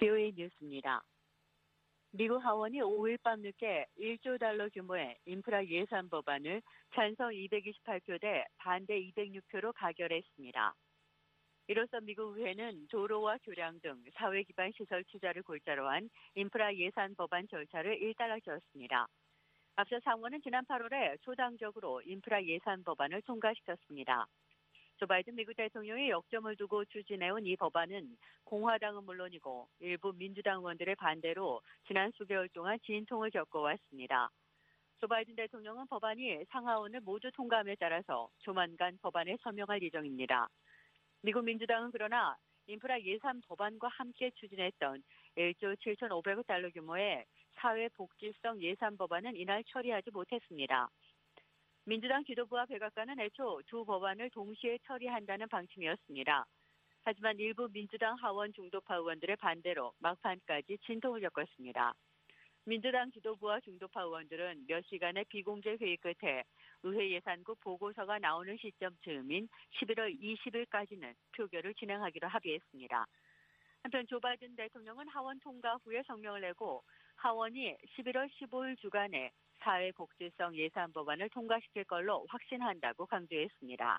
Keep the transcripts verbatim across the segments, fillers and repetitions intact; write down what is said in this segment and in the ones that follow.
비오에이 뉴스입니다. 미국 하원이 오일 밤 늦게 일조 달러 규모의 인프라 예산 법안을 찬성 이백이십팔 표 대 반대 이백육 표로 가결했습니다. 이로써 미국 의회는 도로와 교량 등 사회 기반 시설 투자를 골자로 한 인프라 예산 법안 절차를 일단락지었습니다. 앞서 상원은 지난 팔월에 초당적으로 인프라 예산 법안을 통과시켰습니다. 조 바이든 미국 대통령이 역점을 두고 추진해온 이 법안은 공화당은 물론이고 일부 민주당 의원들의 반대로 지난 수개월 동안 진통을 겪어왔습니다. 조 바이든 대통령은 법안이 상하원을 모두 통과함에 따라서 조만간 법안에 서명할 예정입니다. 미국 민주당은 그러나 인프라 예산 법안과 함께 추진했던 일조 칠천오백억 달러 규모의 사회복지성 예산 법안은 이날 처리하지 못했습니다. 민주당 지도부와 백악관은 애초 두 법안을 동시에 처리한다는 방침이었습니다. 하지만 일부 민주당 하원 중도파 의원들의 반대로 막판까지 진통을 겪었습니다. 민주당 지도부와 중도파 의원들은 몇 시간의 비공개 회의 끝에 의회 예산국 보고서가 나오는 시점 즈음인 십일월 이십일까지는 표결을 진행하기로 합의했습니다. 한편 조 바이든 대통령은 하원 통과 후에 성명을 내고 하원이 십일월 십오일 주간에 사회복지성 예산 법안을 통과시킬 걸로 확신한다고 강조했습니다.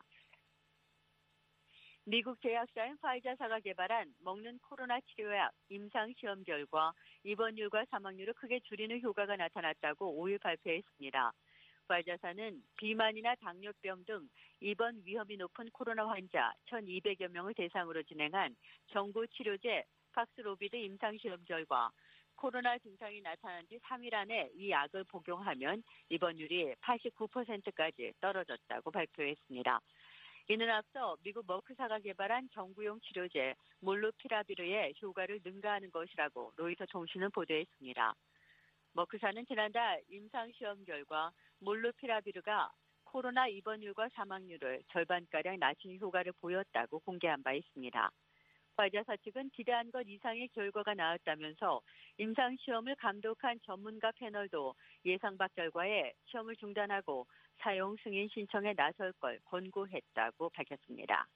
미국 제약사인 파이자사가 개발한 먹는 코로나 치료약 임상시험 결과 입원율과 사망률을 크게 줄이는 효과가 나타났다고 오일 발표했습니다. 파이자사는 비만이나 당뇨병 등 입원 위험이 높은 코로나 환자 천이백여 명을 대상으로 진행한 정부 치료제 팍스로비드 임상시험 결과 코로나 증상이 나타난 지 삼 일 안에 이 약을 복용하면 입원율이 팔십구 퍼센트까지 떨어졌다고 발표했습니다. 이는 앞서 미국 머크사가 개발한 정부용 치료제 몰루피라비르의 효과를 능가하는 것이라고 로이터 통신은 보도했습니다. 머크사는 지난달 임상시험 결과 몰루피라비르가 코로나 입원율과 사망률을 절반가량 낮춘 효과를 보였다고 공개한 바 있습니다. 화이자사 측은 기대한 것 이상의 결과가 나왔다면서 임상시험을 감독한 전문가 패널도 예상 밖 결과에 시험을 중단하고 사용 승인 신청에 나설 걸 권고했다고 밝혔습니다.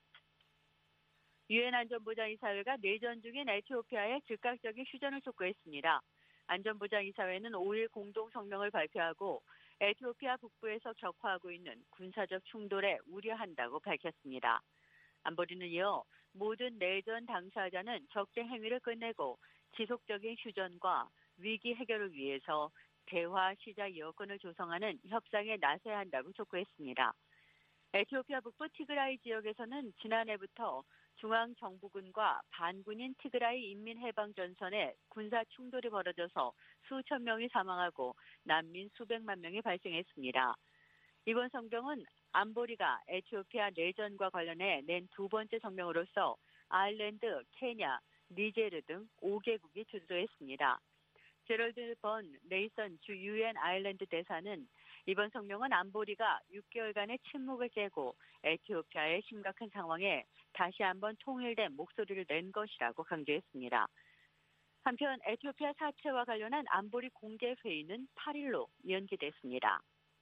유엔 안전보장이사회가 내전 중인 에티오피아에 즉각적인 휴전을 촉구했습니다. 안전보장이사회는 오일 공동성명을 발표하고 에티오피아 북부에서 격화하고 있는 군사적 충돌에 우려한다고 밝혔습니다. 안보리는 이어 모든 내전 당사자는 적대 행위를 끝내고 지속적인 휴전과 위기 해결을 위해서 대화 시작 여건을 조성하는 협상에 나서야 한다고 촉구했습니다. 에티오피아 북부 티그라이 지역에서는 지난해부터 중앙정부군과 반군인 티그라이 인민해방전선의 군사 충돌이 벌어져서 수천 명이 사망하고 난민 수백만 명이 발생했습니다. 이번 성명은 안보리가 에티오피아 내전과 관련해 낸 두 번째 성명으로서 아일랜드, 케냐, 니제르 등 오 개국이 주도했습니다. 제럴드 번 네이선 주 유엔 아일랜드 대사는 이번 성명은 안보리가 육 개월간의 침묵을 깨고 에티오피아의 심각한 상황에 다시 한번 통일된 목소리를 낸 것이라고 강조했습니다. 한편 에티오피아 사태와 관련한 안보리 공개 회의는 팔일로 연기됐습니다.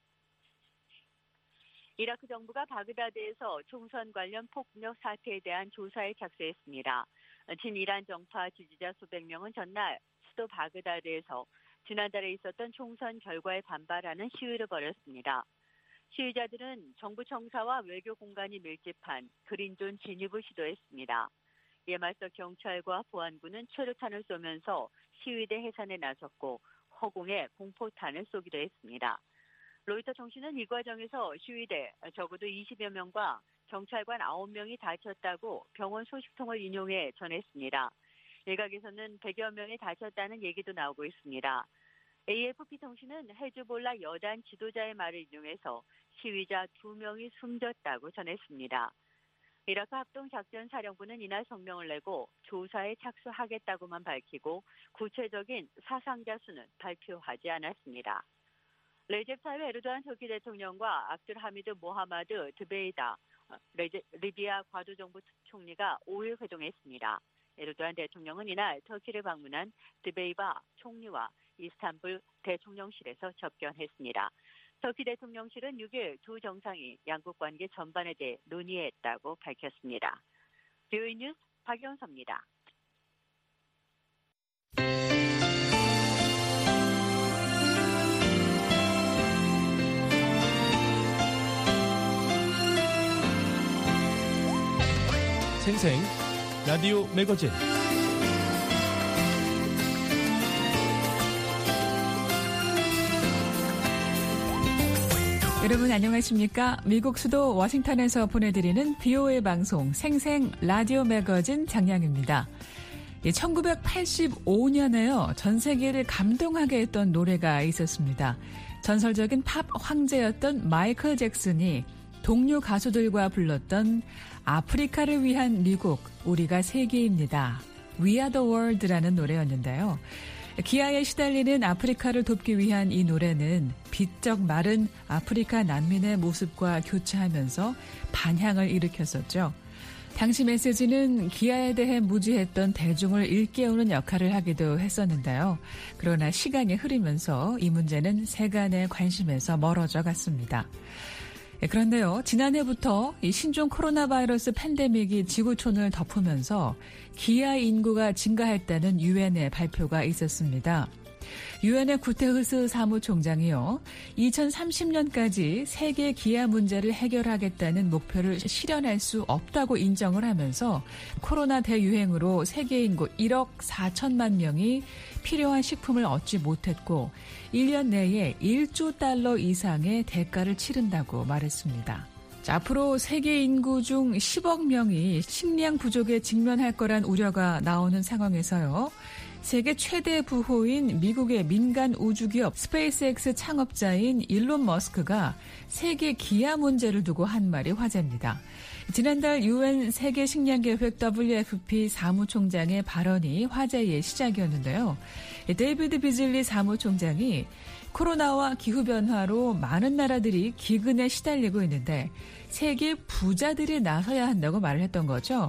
이라크 정부가 바그다드에서 총선 관련 폭력 사태에 대한 조사에 착수했습니다. 친이란 정파 지지자 수백 명은 전날 수도 바그다드에서 지난달에 있었던 총선 결과에 반발하는 시위를 벌였습니다. 시위자들은 정부 청사와 외교 공간이 밀집한 그린존 진입을 시도했습니다. 이에 맞서 경찰과 보안군은 최루탄을 쏘면서 시위대 해산에 나섰고 허공에 공포탄을 쏘기도 했습니다. 로이터 통신은 이 과정에서 시위대 적어도 이십여 명과 경찰관 아홉 명이 다쳤다고 병원 소식통을 인용해 전했습니다. 일각에서는 백여 명이 다쳤다는 얘기도 나오고 있습니다. 에이에프피 통신은 헤즈볼라 여단 지도자의 말을 인용해서 시위자 두 명이 숨졌다고 전했습니다. 이라크 합동작전사령부는 이날 성명을 내고 조사에 착수하겠다고만 밝히고 구체적인 사상자 수는 발표하지 않았습니다. 레제 타입 에르도안 터키 대통령과 압둘 하미드 모하마드 드베이다 레제, 리비아 과도정부 총리가 오일 회동했습니다. 에르도안 대통령은 이날 터키를 방문한 드베이바 총리와 이스탄불 대통령실에서 접견했습니다. 터키 대통령실은 육일 두 정상이 양국 관계 전반에 대해 논의했다고 밝혔습니다. 비오에이 뉴스 박영서입니다. 생생 라디오 매거진. 여러분 안녕하십니까? 미국 수도 워싱턴에서 보내드리는 비오에이 방송 생생 라디오 매거진 장량입니다. 천구백팔십오 년에요. 전 세계를 감동하게 했던 노래가 있었습니다. 전설적인 팝 황제였던 마이클 잭슨이 동료 가수들과 불렀던 아프리카를 위한 미국, 우리가 세계입니다. We are the world라는 노래였는데요. 기아에 시달리는 아프리카를 돕기 위한 이 노래는 비쩍 마른 아프리카 난민의 모습과 교차하면서 반향을 일으켰었죠. 당시 메시지는 기아에 대해 무지했던 대중을 일깨우는 역할을 하기도 했었는데요. 그러나 시간이 흐르면서 이 문제는 세간의 관심에서 멀어져 갔습니다. 그런데요, 지난해부터 이 신종 코로나 바이러스 팬데믹이 지구촌을 덮으면서 기아 인구가 증가했다는 유엔의 발표가 있었습니다. 유엔의 구테흐스 사무총장이요, 이천삼십 년까지 세계 기아 문제를 해결하겠다는 목표를 실현할 수 없다고 인정을 하면서 코로나 대유행으로 세계 인구 일억 사천만 명이 필요한 식품을 얻지 못했고 일 년 내에 일조 달러 이상의 대가를 치른다고 말했습니다. 자, 앞으로 세계 인구 중 십억 명이 식량 부족에 직면할 거란 우려가 나오는 상황에서요. 세계 최대 부호인 미국의 민간 우주기업 스페이스X 창업자인 일론 머스크가 세계 기아 문제를 두고 한 말이 화제입니다. 지난달 유엔 세계식량계획 더블유에프피 사무총장의 발언이 화제의 시작이었는데요. 데이비드 비즐리 사무총장이 코로나와 기후변화로 많은 나라들이 기근에 시달리고 있는데 세계 부자들이 나서야 한다고 말을 했던 거죠.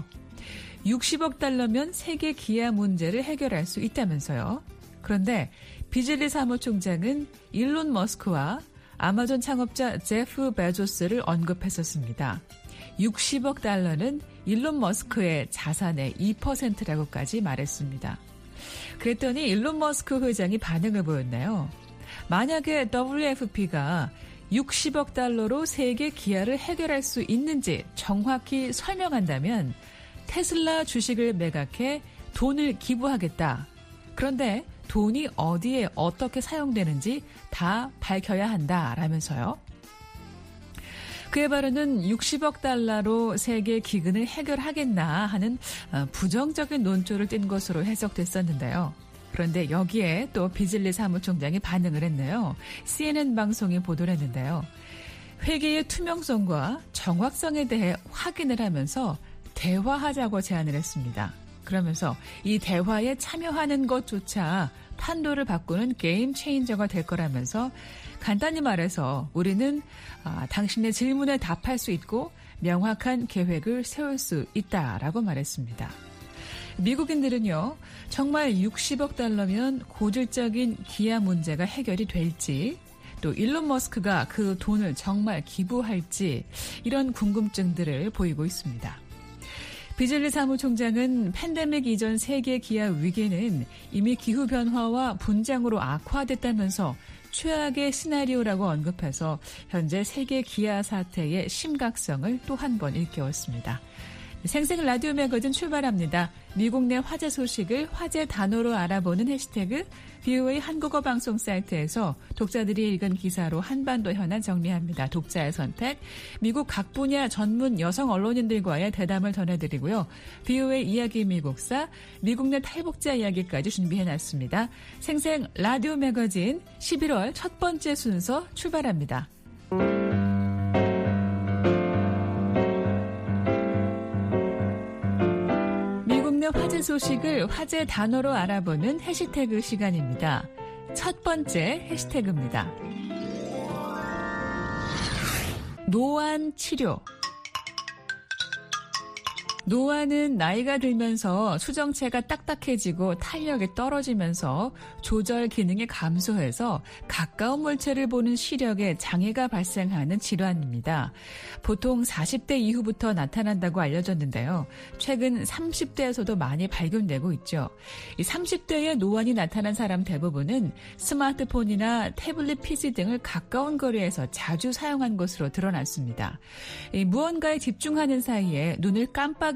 육십억 달러면 세계 기아 문제를 해결할 수 있다면서요. 그런데 비즐리 사무총장은 일론 머스크와 아마존 창업자 제프 베조스를 언급했었습니다. 육십억 달러는 일론 머스크의 자산의 이 퍼센트라고까지 말했습니다. 그랬더니 일론 머스크 회장이 반응을 보였네요. 만약에 더블유에프피가 육십억 달러로 세계 기아를 해결할 수 있는지 정확히 설명한다면 테슬라 주식을 매각해 돈을 기부하겠다. 그런데 돈이 어디에 어떻게 사용되는지 다 밝혀야 한다라면서요. 그의 발언은 육십억 달러로 세계 기근을 해결하겠나 하는 부정적인 논조를 띈 것으로 해석됐었는데요. 그런데 여기에 또 비즐리 사무총장이 반응을 했네요. 씨엔엔 방송이 보도를 했는데요. 회계의 투명성과 정확성에 대해 확인을 하면서 대화하자고 제안을 했습니다. 그러면서 이 대화에 참여하는 것조차 판도를 바꾸는 게임 체인저가 될 거라면서 간단히 말해서 우리는 아, 당신의 질문에 답할 수 있고 명확한 계획을 세울 수 있다라고 말했습니다. 미국인들은요, 정말 육십억 달러면 고질적인 기아 문제가 해결이 될지, 또 일론 머스크가 그 돈을 정말 기부할지 이런 궁금증들을 보이고 있습니다. 비즐리 사무총장은 팬데믹 이전 세계 기아 위기는 이미 기후변화와 분장으로 악화됐다면서 최악의 시나리오라고 언급해서 현재 세계 기아 사태의 심각성을 또 한 번 일깨웠습니다. 생생 라디오 매거진 출발합니다. 미국 내 화제 소식을 화제 단어로 알아보는 해시태그 비오에이 한국어 방송 사이트에서 독자들이 읽은 기사로 한반도 현안 정리합니다. 독자의 선택, 미국 각 분야 전문 여성 언론인들과의 대담을 전해드리고요. 비오에이 이야기 미국사, 미국 내 탈북자 이야기까지 준비해놨습니다. 생생 라디오 매거진 십일월 첫 번째 순서 출발합니다. 화제 소식을 화제 단어로 알아보는 해시태그 시간입니다. 첫 번째 해시태그입니다. 노안 치료. 노안은 나이가 들면서 수정체가 딱딱해지고 탄력이 떨어지면서 조절 기능이 감소해서 가까운 물체를 보는 시력에 장애가 발생하는 질환입니다. 보통 사십 대 이후부터 나타난다고 알려졌는데요. 최근 삼십 대에서도 많이 발견되고 있죠. 이 삼십 대에 노안이 나타난 사람 대부분은 스마트폰이나 태블릿 피씨 등을 가까운 거리에서 자주 사용한 것으로 드러났습니다. 이 무언가에 집중하는 사이에 눈을 깜빡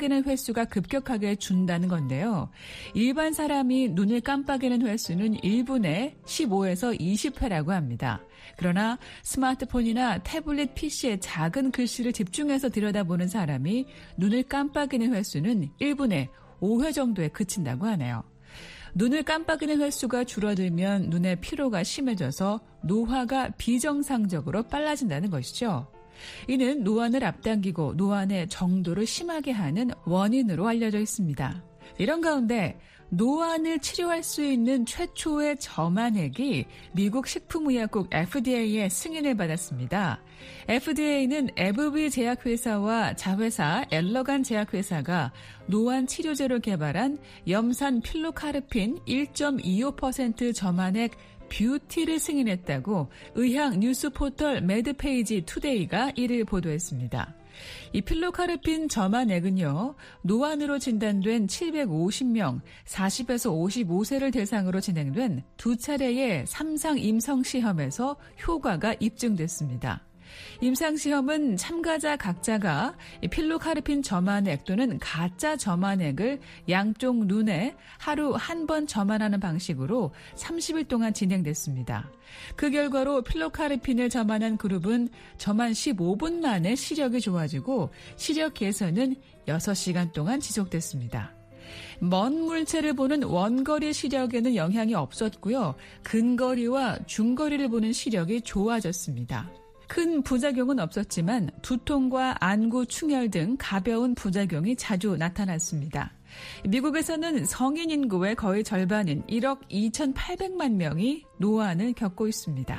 깜빡이는 횟수가 급격하게 준다는 건데요. 일반 사람이 눈을 깜빡이는 횟수는 일 분에 십오에서 이십 회라고 합니다. 그러나 스마트폰이나 태블릿 피시에 작은 글씨를 집중해서 들여다보는 사람이 눈을 깜빡이는 횟수는 일 분에 오 회 정도에 그친다고 하네요. 눈을 깜빡이는 횟수가 줄어들면 눈의 피로가 심해져서 노화가 비정상적으로 빨라진다는 것이죠. 이는 노안을 앞당기고 노안의 정도를 심하게 하는 원인으로 알려져 있습니다. 이런 가운데 노안을 치료할 수 있는 최초의 점안액이 미국 식품의약국 에프디에이의 승인을 받았습니다. 에프디에이는 에브비 제약회사와 자회사 엘러간 제약회사가 노안 치료제로 개발한 염산 필로카르핀 일 점 이오 퍼센트 점안액 뷰티를 승인했다고 의학 뉴스 포털 매드페이지 투데이가 이를 보도했습니다. 이 필로카르핀 점안액은요, 노안으로 진단된 칠백오십 명, 사십에서 오십오 세를 대상으로 진행된 두 차례의 삼상 임상 시험에서 효과가 입증됐습니다. 임상시험은 참가자 각자가 필로카르핀 점안액 또는 가짜 점안액을 양쪽 눈에 하루 한 번 점안하는 방식으로 삼십 일 동안 진행됐습니다. 그 결과로 필로카르핀을 점안한 그룹은 점안 십오 분 만에 시력이 좋아지고 시력 개선은 여섯 시간 동안 지속됐습니다. 먼 물체를 보는 원거리 시력에는 영향이 없었고요. 근거리와 중거리를 보는 시력이 좋아졌습니다. 큰 부작용은 없었지만 두통과 안구 충혈 등 가벼운 부작용이 자주 나타났습니다. 미국에서는 성인 인구의 거의 절반인 일억 이천팔백만 명이 노안을 겪고 있습니다.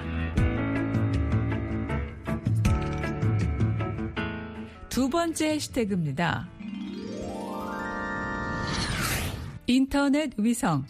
두 번째 해시태그입니다. 인터넷 위성.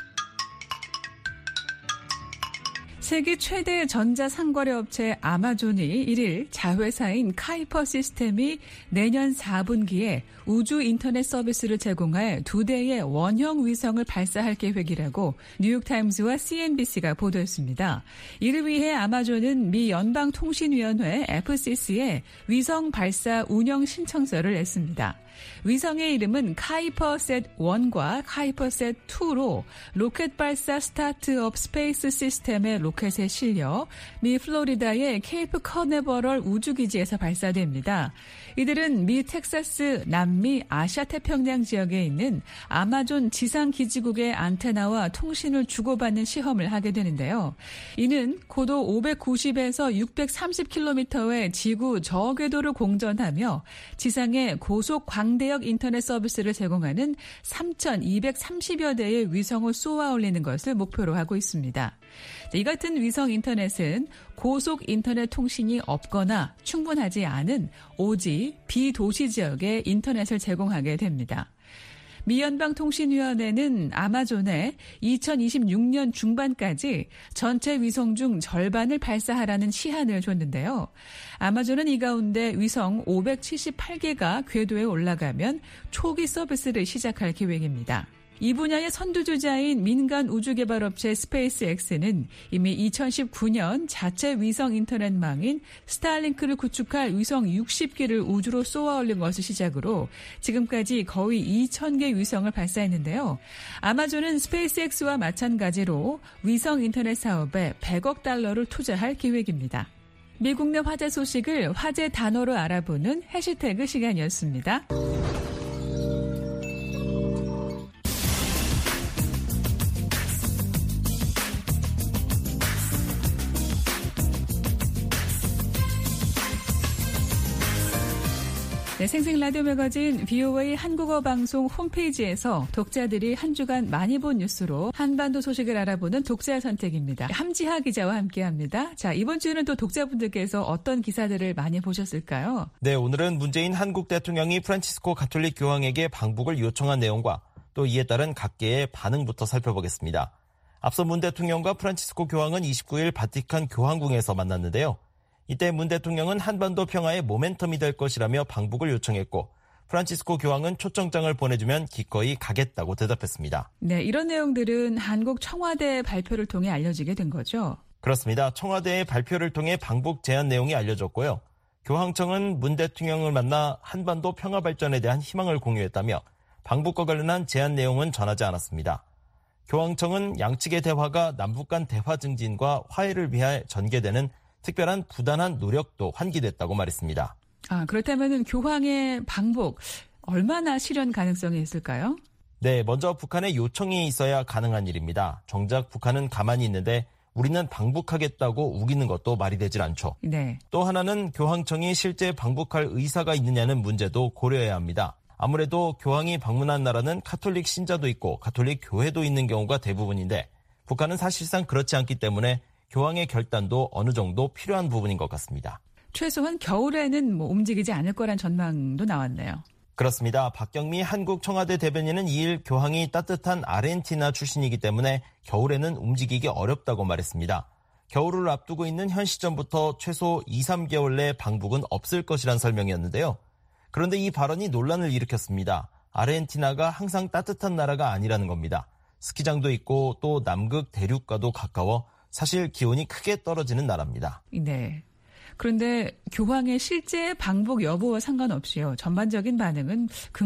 세계 최대 전자상거래 업체 아마존이 일일 자회사인 카이퍼 시스템이 내년 사 분기에 우주 인터넷 서비스를 제공할 두 대의 원형 위성을 발사할 계획이라고 뉴욕타임스와 씨엔비씨가 보도했습니다. 이를 위해 아마존은 미 연방통신위원회 에프씨씨에 위성 발사 운영 신청서를 냈습니다. 위성의 이름은 카이퍼셋 일과 카이퍼셋 이로 로켓 발사 스타트업 스페이스 시스템의 로켓에 실려 미 플로리다의 케이프 커네버럴 우주기지에서 발사됩니다. 이들은 미 텍사스 남미 아시아 태평양 지역에 있는 아마존 지상기지국의 안테나와 통신을 주고받는 시험을 하게 되는데요. 이는 고도 오백구십에서 육백삼십 킬로미터의 지구 저궤도를 공전하며 지상에 고속 광대역 인터넷 서비스를 제공하는 삼천이백삼십여 대의 위성을 쏘아 올리는 것을 목표로 하고 있습니다. 이 같은 위성 인터넷은 고속 인터넷 통신이 없거나 충분하지 않은 오지, 비도시 지역에 인터넷을 제공하게 됩니다. 미 연방통신위원회는 아마존에 이천이십육 년 중반까지 전체 위성 중 절반을 발사하라는 시한을 줬는데요. 아마존은 이 가운데 위성 오백칠십팔 개가 궤도에 올라가면 초기 서비스를 시작할 계획입니다. 이 분야의 선두주자인 민간 우주개발업체 스페이스X는 이미 이천십구 년 자체 위성 인터넷망인 스타링크를 구축할 위성 육십 개를 우주로 쏘아 올린 것을 시작으로 지금까지 거의 이천 개 위성을 발사했는데요. 아마존은 스페이스X와 마찬가지로 위성 인터넷 사업에 백억 달러를 투자할 계획입니다. 미국 내 화제 소식을 화제 단어로 알아보는 해시태그 시간이었습니다. 네, 생생 라디오 매거진 브이오에이 한국어 방송 홈페이지에서 독자들이 한 주간 많이 본 뉴스로 한반도 소식을 알아보는 독자 선택입니다. 함지하 기자와 함께합니다. 자, 이번 주에는 또 독자분들께서 어떤 기사들을 많이 보셨을까요? 네, 오늘은 문재인 한국 대통령이 프란치스코 가톨릭 교황에게 방북을 요청한 내용과 또 이에 따른 각계의 반응부터 살펴보겠습니다. 앞서 문 대통령과 프란치스코 교황은 이십구 일 바티칸 교황궁에서 만났는데요. 이때 문 대통령은 한반도 평화의 모멘텀이 될 것이라며 방북을 요청했고 프란치스코 교황은 초청장을 보내주면 기꺼이 가겠다고 대답했습니다. 네, 이런 내용들은 한국 청와대 발표를 통해 알려지게 된 거죠? 그렇습니다. 청와대의 발표를 통해 방북 제안 내용이 알려졌고요. 교황청은 문 대통령을 만나 한반도 평화 발전에 대한 희망을 공유했다며 방북과 관련한 제안 내용은 전하지 않았습니다. 교황청은 양측의 대화가 남북 간 대화 증진과 화해를 위해 전개되는 특별한 부단한 노력도 환기됐다고 말했습니다. 아, 그렇다면 교황의 방북 얼마나 실현 가능성이 있을까요? 네, 먼저 북한의 요청이 있어야 가능한 일입니다. 정작 북한은 가만히 있는데 우리는 방북하겠다고 우기는 것도 말이 되질 않죠. 네. 또 하나는 교황청이 실제 방북할 의사가 있느냐는 문제도 고려해야 합니다. 아무래도 교황이 방문한 나라는 가톨릭 신자도 있고 가톨릭 교회도 있는 경우가 대부분인데 북한은 사실상 그렇지 않기 때문에 교황의 결단도 어느 정도 필요한 부분인 것 같습니다. 최소한 겨울에는 뭐 움직이지 않을 거란 전망도 나왔네요. 그렇습니다. 박경미 한국 청와대 대변인은 이일 교황이 따뜻한 아르헨티나 출신이기 때문에 겨울에는 움직이기 어렵다고 말했습니다. 겨울을 앞두고 있는 현 시점부터 최소 이, 삼 개월 내 방북은 없을 것이란 설명이었는데요. 그런데 이 발언이 논란을 일으켰습니다. 아르헨티나가 항상 따뜻한 나라가 아니라는 겁니다. 스키장도 있고 또 남극 대륙과도 가까워 사실 기온이 크게 떨어지는 나라입니다. 네. 그런데 교황의 실제 방북 여부와 상관없이요. 전반적인 반응은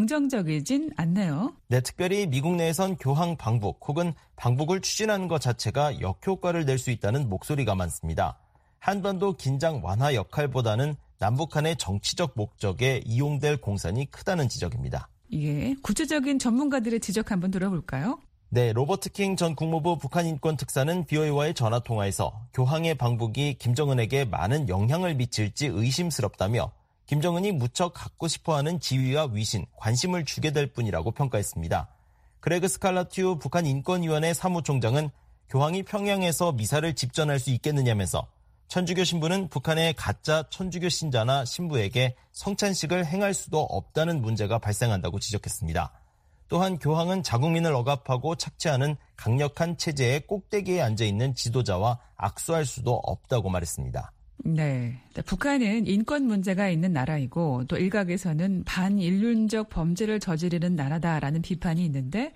긍정적이진 않네요. 네, 특별히 미국 내에선 교황 방북 혹은 방북을 추진하는 것 자체가 역효과를 낼 수 있다는 목소리가 많습니다. 한반도 긴장 완화 역할보다는 남북 간의 정치적 목적에 이용될 공산이 크다는 지적입니다. 예, 구체적인 전문가들의 지적 한번 들어볼까요? 네, 로버트 킹 전 국무부 북한인권특사는 비오에이와의 전화통화에서 교황의 방북이 김정은에게 많은 영향을 미칠지 의심스럽다며 김정은이 무척 갖고 싶어하는 지위와 위신, 관심을 주게 될 뿐이라고 평가했습니다. 그레그 스칼라튜 북한인권위원회 사무총장은 교황이 평양에서 미사를 집전할 수 있겠느냐면서 천주교 신부는 북한의 가짜 천주교 신자나 신부에게 성찬식을 행할 수도 없다는 문제가 발생한다고 지적했습니다. 또한 교황은 자국민을 억압하고 착취하는 강력한 체제의 꼭대기에 앉아있는 지도자와 악수할 수도 없다고 말했습니다. 네, 북한은 인권 문제가 있는 나라이고 또 일각에서는 반인륜적 범죄를 저지르는 나라다라는 비판이 있는데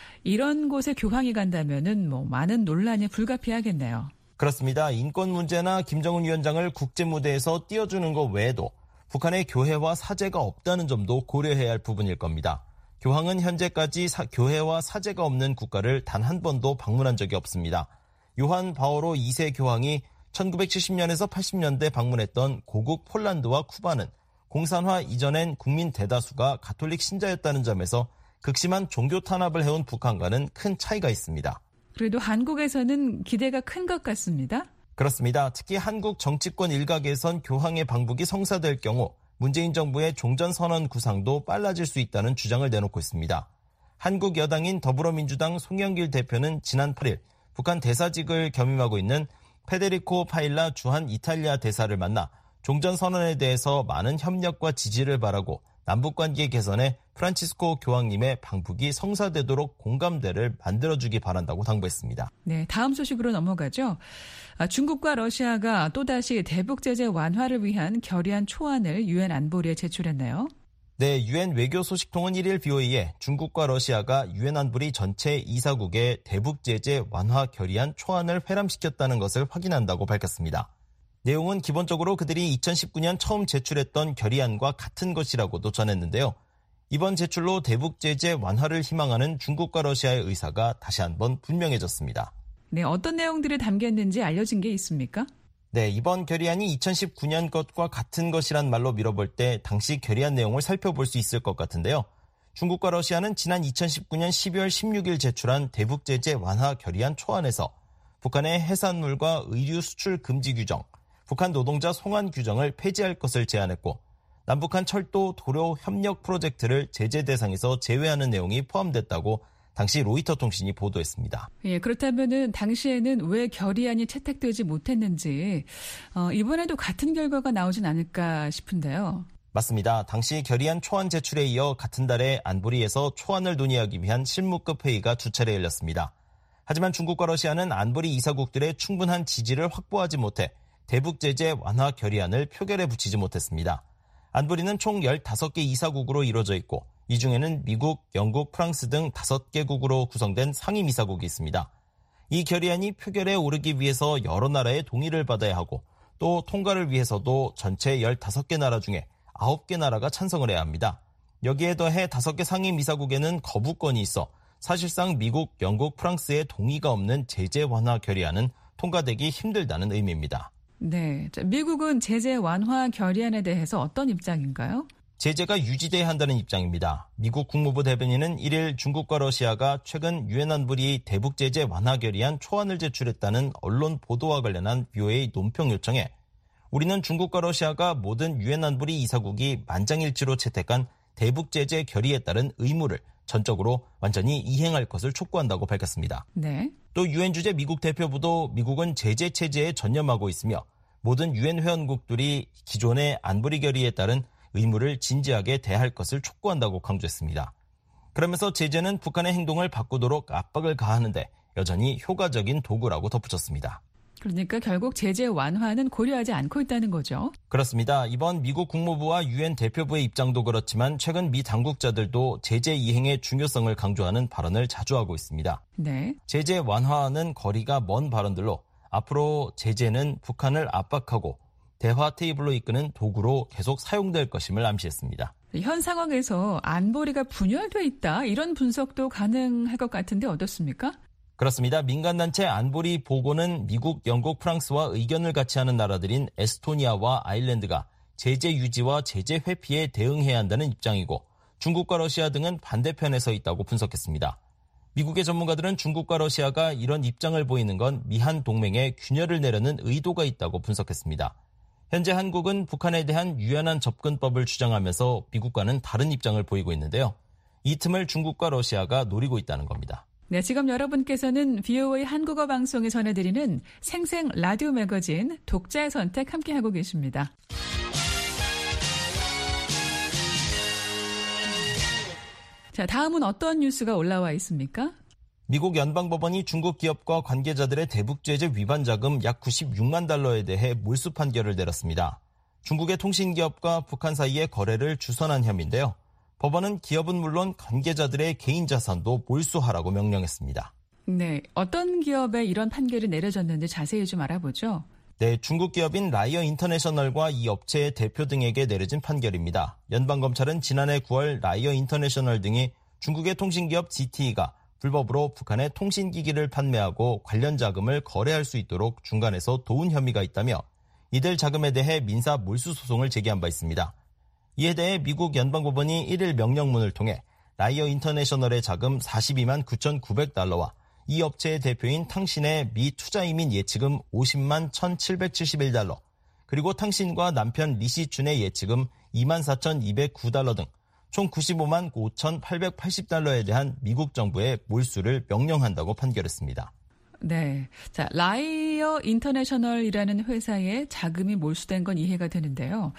이런 곳에 교황이 간다면은 뭐 많은 논란이 불가피하겠네요. 그렇습니다. 인권 문제나 김정은 위원장을 국제 무대에서 띄워주는 것 외에도 북한의 교회와 사제가 없다는 점도 고려해야 할 부분일 겁니다. 교황은 현재까지 사, 교회와 사제가 없는 국가를 단 한 번도 방문한 적이 없습니다. 요한 바오로 이 세 교황이 천구백칠십 년에서 팔십 년대 방문했던 고국 폴란드와 쿠바는 공산화 이전엔 국민 대다수가 가톨릭 신자였다는 점에서 극심한 종교 탄압을 해온 북한과는 큰 차이가 있습니다. 그래도 한국에서는 기대가 큰 것 같습니다. 그렇습니다. 특히 한국 정치권 일각에선 교황의 방북이 성사될 경우 문재인 정부의 종전선언 구상도 빨라질 수 있다는 주장을 내놓고 있습니다. 한국 여당인 더불어민주당 송영길 대표는 지난 팔일 북한 대사직을 겸임하고 있는 페데리코 파일라 주한 이탈리아 대사를 만나 종전선언에 대해서 많은 협력과 지지를 바라고 남북관계 개선에 프란치스코 교황님의 방북이 성사되도록 공감대를 만들어주기 바란다고 당부했습니다. 네, 다음 소식으로 넘어가죠. 중국과 러시아가 또다시 대북 제재 완화를 위한 결의안 초안을 유엔 안보리에 제출했네요. 네, 유엔 외교 소식통은 일일 비오에이에 중국과 러시아가 유엔 안보리 전체 이사국에 대북 제재 완화 결의안 초안을 회람시켰다는 것을 확인한다고 밝혔습니다. 내용은 기본적으로 그들이 이천십구 년 처음 제출했던 결의안과 같은 것이라고도 전했는데요. 이번 제출로 대북 제재 완화를 희망하는 중국과 러시아의 의사가 다시 한번 분명해졌습니다. 네, 어떤 내용들이 담겼는지 알려진 게 있습니까? 네, 이번 결의안이 이천십구 년 것과 같은 것이란 말로 밀어볼 때 당시 결의안 내용을 살펴볼 수 있을 것 같은데요. 중국과 러시아는 지난 이천십구 년 십이월 십육일 제출한 대북 제재 완화 결의안 초안에서 북한의 해산물과 의류 수출 금지 규정, 북한 노동자 송환 규정을 폐지할 것을 제안했고 남북한 철도 도로 협력 프로젝트를 제재 대상에서 제외하는 내용이 포함됐다고 당시 로이터 통신이 보도했습니다. 예, 그렇다면은 당시에는 왜 결의안이 채택되지 못했는지 어, 이번에도 같은 결과가 나오진 않을까 싶은데요. 맞습니다. 당시 결의안 초안 제출에 이어 같은 달에 안보리에서 초안을 논의하기 위한 실무급 회의가 두 차례 열렸습니다. 하지만 중국과 러시아는 안보리 이사국들의 충분한 지지를 확보하지 못해 대북 제재 완화 결의안을 표결에 붙이지 못했습니다. 안보리는 총 열다섯 개 이사국으로 이루어져 있고 이 중에는 미국, 영국, 프랑스 등 다섯 개국으로 구성된 상임이사국이 있습니다. 이 결의안이 표결에 오르기 위해서 여러 나라의 동의를 받아야 하고 또 통과를 위해서도 전체 열다섯 개 나라 중에 아홉 개 나라가 찬성을 해야 합니다. 여기에 더해 다섯 개 상임이사국에는 거부권이 있어 사실상 미국, 영국, 프랑스의 동의가 없는 제재 완화 결의안은 통과되기 힘들다는 의미입니다. 네, 미국은 제재 완화 결의안에 대해서 어떤 입장인가요? 제재가 유지돼야 한다는 입장입니다. 미국 국무부 대변인은 일 일 중국과 러시아가 최근 유엔 안보리 대북 제재 완화 결의안 초안을 제출했다는 언론 보도와 관련한 브이오에이 논평 요청에 우리는 중국과 러시아가 모든 유엔 안보리 이사국이 만장일치로 채택한 대북 제재 결의에 따른 의무를 전적으로 완전히 이행할 것을 촉구한다고 밝혔습니다. 네. 또 유엔 주재 미국 대표부도 미국은 제재 체제에 전념하고 있으며 모든 유엔 회원국들이 기존의 안보리 결의에 따른 의무를 진지하게 대할 것을 촉구한다고 강조했습니다. 그러면서 제재는 북한의 행동을 바꾸도록 압박을 가하는데 여전히 효과적인 도구라고 덧붙였습니다. 그러니까 결국 제재 완화는 고려하지 않고 있다는 거죠. 그렇습니다. 이번 미국 국무부와 유엔 대표부의 입장도 그렇지만 최근 미 당국자들도 제재 이행의 중요성을 강조하는 발언을 자주 하고 있습니다. 네. 제재 완화는 거리가 먼 발언들로 앞으로 제재는 북한을 압박하고 대화 테이블로 이끄는 도구로 계속 사용될 것임을 암시했습니다. 현 상황에서 안보리가 분열돼 있다 이런 분석도 가능할 것 같은데 어떻습니까? 그렇습니다. 민간단체 안보리 보고는 미국, 영국, 프랑스와 의견을 같이 하는 나라들인 에스토니아와 아일랜드가 제재 유지와 제재 회피에 대응해야 한다는 입장이고 중국과 러시아 등은 반대편에 서 있다고 분석했습니다. 미국의 전문가들은 중국과 러시아가 이런 입장을 보이는 건 미한 동맹에 균열을 내려는 의도가 있다고 분석했습니다. 현재 한국은 북한에 대한 유연한 접근법을 주장하면서 미국과는 다른 입장을 보이고 있는데요. 이 틈을 중국과 러시아가 노리고 있다는 겁니다. 네, 지금 여러분께서는 브이오에이 한국어 방송에 전해드리는 생생 라디오 매거진 독자의 선택 함께하고 계십니다. 자, 다음은 어떤 뉴스가 올라와 있습니까? 미국 연방법원이 중국 기업과 관계자들의 대북 제재 위반 자금 약 구십육만 달러에 대해 몰수 판결을 내렸습니다. 중국의 통신기업과 북한 사이의 거래를 주선한 혐의인데요. 법원은 기업은 물론 관계자들의 개인 자산도 몰수하라고 명령했습니다. 네, 어떤 기업에 이런 판결이 내려졌는지 자세히 좀 알아보죠. 네, 중국 기업인 라이어 인터내셔널과 이 업체의 대표 등에게 내려진 판결입니다. 연방검찰은 지난해 구월 라이어 인터내셔널 등이 중국의 통신기업 지티이가 불법으로 북한에 통신기기를 판매하고 관련 자금을 거래할 수 있도록 중간에서 도운 혐의가 있다며 이들 자금에 대해 민사 몰수 소송을 제기한 바 있습니다. 이에 대해 미국 연방법원이 일 일 명령문을 통해 라이어 인터내셔널의 자금 사십이만 구천구백 달러와 이 업체의 대표인 탕신의 미 투자이민 예치금 오십만 천칠백칠십일 달러, 그리고 탕신과 남편 리시춘의 예치금 이만 사천이백구 달러 등 총 구십오만 오천팔백팔십 달러에 대한 미국 정부의 몰수를 명령한다고 판결했습니다. 네, 자 라이어 인터내셔널이라는 회사의 자금이 몰수된 건 이해가 되는데요.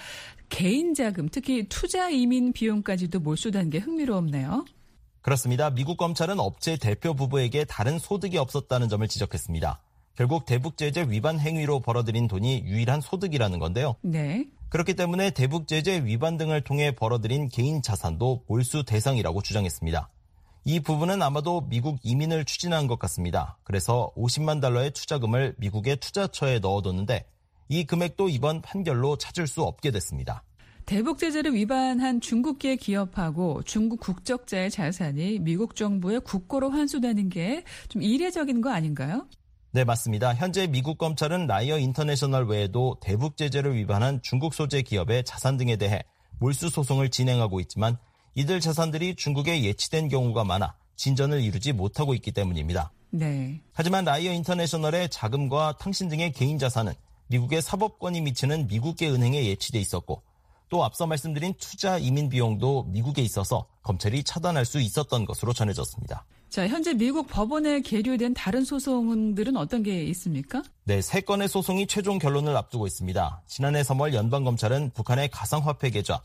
개인 자금, 특히 투자 이민 비용까지도 몰수된 게 흥미롭네요. 그렇습니다. 미국 검찰은 업체 대표 부부에게 다른 소득이 없었다는 점을 지적했습니다. 결국 대북 제재 위반 행위로 벌어들인 돈이 유일한 소득이라는 건데요. 네. 그렇기 때문에 대북 제재 위반 등을 통해 벌어들인 개인 자산도 몰수 대상이라고 주장했습니다. 이 부분은 아마도 미국 이민을 추진한 것 같습니다. 그래서 오십만 달러의 투자금을 미국의 투자처에 넣어뒀는데 이 금액도 이번 판결로 찾을 수 없게 됐습니다. 대북 제재를 위반한 중국계 기업하고 중국 국적자의 자산이 미국 정부의 국고로 환수되는 게 좀 이례적인 거 아닌가요? 네, 맞습니다. 현재 미국 검찰은 라이어 인터내셔널 외에도 대북 제재를 위반한 중국 소재 기업의 자산 등에 대해 몰수 소송을 진행하고 있지만 이들 자산들이 중국에 예치된 경우가 많아 진전을 이루지 못하고 있기 때문입니다. 네. 하지만 라이어 인터내셔널의 자금과 탕신 등의 개인 자산은 미국의 사법권이 미치는 미국계 은행에 예치돼 있었고 또 앞서 말씀드린 투자 이민 비용도 미국에 있어서 검찰이 차단할 수 있었던 것으로 전해졌습니다. 자, 현재 미국 법원에 계류된 다른 소송들은 어떤 게 있습니까? 네, 세 건의 소송이 최종 결론을 앞두고 있습니다. 지난해 삼월 연방검찰은 북한의 가상화폐 계좌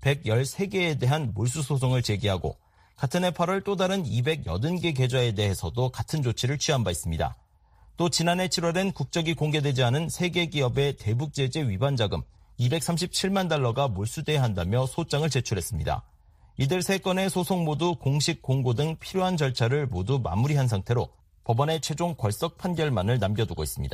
백십삼 개에 대한 몰수 소송을 제기하고 같은 해 팔월 또 다른 이백팔십 개 계좌에 대해서도 같은 조치를 취한 바 있습니다. 또 지난해 칠월엔 국적이 공개되지 않은 세 개 기업의 대북 제재 위반 자금 이백삼십칠만 달러가 몰수돼야 한다며 소장을 제출했습니다. 이들 세 건의 소송 모두 공식 공고 등 필요한 절차를 모두 마무리한 상태로 법원의 최종 걸석 판결만을 남겨두고 있습니다.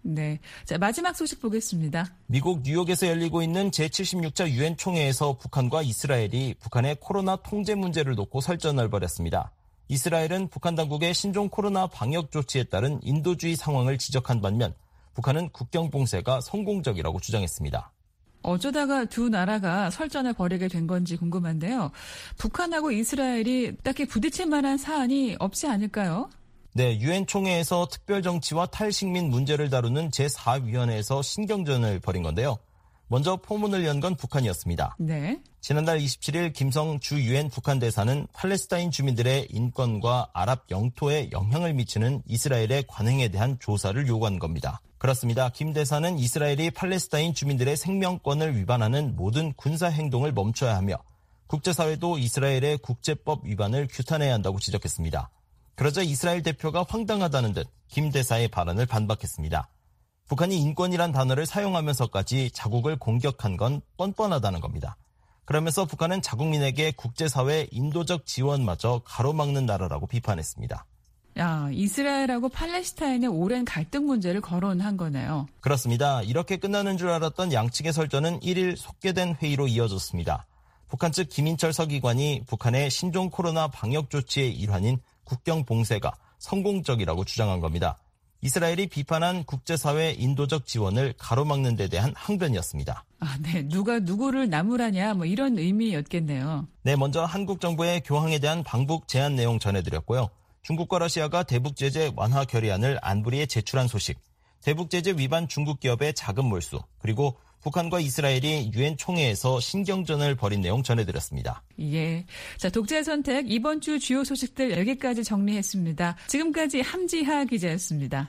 네. 자, 마지막 소식 보겠습니다. 미국 뉴욕에서 열리고 있는 제칠십육 차 유엔 총회에서 북한과 이스라엘이 북한의 코로나 통제 문제를 놓고 설전을 벌였습니다. 이스라엘은 북한 당국의 신종 코로나 방역 조치에 따른 인도주의 상황을 지적한 반면 북한은 국경 봉쇄가 성공적이라고 주장했습니다. 어쩌다가 두 나라가 설전을 벌이게 된 건지 궁금한데요. 북한하고 이스라엘이 딱히 부딪힐 만한 사안이 없지 않을까요? 네, 유엔 총회에서 특별정치와 탈식민 문제를 다루는 제사 위원회에서 신경전을 벌인 건데요. 먼저 포문을 연 건 북한이었습니다. 네. 지난달 이십칠 일 김성 주 유엔 북한 대사는 팔레스타인 주민들의 인권과 아랍 영토에 영향을 미치는 이스라엘의 관행에 대한 조사를 요구한 겁니다. 그렇습니다. 김 대사는 이스라엘이 팔레스타인 주민들의 생명권을 위반하는 모든 군사 행동을 멈춰야 하며 국제사회도 이스라엘의 국제법 위반을 규탄해야 한다고 지적했습니다. 그러자 이스라엘 대표가 황당하다는 듯 김 대사의 발언을 반박했습니다. 북한이 인권이란 단어를 사용하면서까지 자국을 공격한 건 뻔뻔하다는 겁니다. 그러면서 북한은 자국민에게 국제사회 인도적 지원마저 가로막는 나라라고 비판했습니다. 야, 이스라엘하고 팔레스타인의 오랜 갈등 문제를 거론한 거네요. 그렇습니다. 이렇게 끝나는 줄 알았던 양측의 설전은 일 일 속개된 회의로 이어졌습니다. 북한 측 김인철 서기관이 북한의 신종 코로나 방역 조치의 일환인 국경 봉쇄가 성공적이라고 주장한 겁니다. 이스라엘이 비판한 국제사회 인도적 지원을 가로막는 데 대한 항변이었습니다. 아, 네. 누가 누구를 나무라냐 뭐 이런 의미였겠네요. 네, 먼저 한국 정부의 교황에 대한 방북 제한 내용 전해드렸고요. 중국과 러시아가 대북 제재 완화 결의안을 안보리에 제출한 소식, 대북 제재 위반 중국 기업의 자금 몰수, 그리고 북한과 이스라엘이 유엔 총회에서 신경전을 벌인 내용 전해드렸습니다. 예. 자, 독자의 선택 이번 주 주요 소식들 여기까지 정리했습니다. 지금까지 함지하 기자였습니다.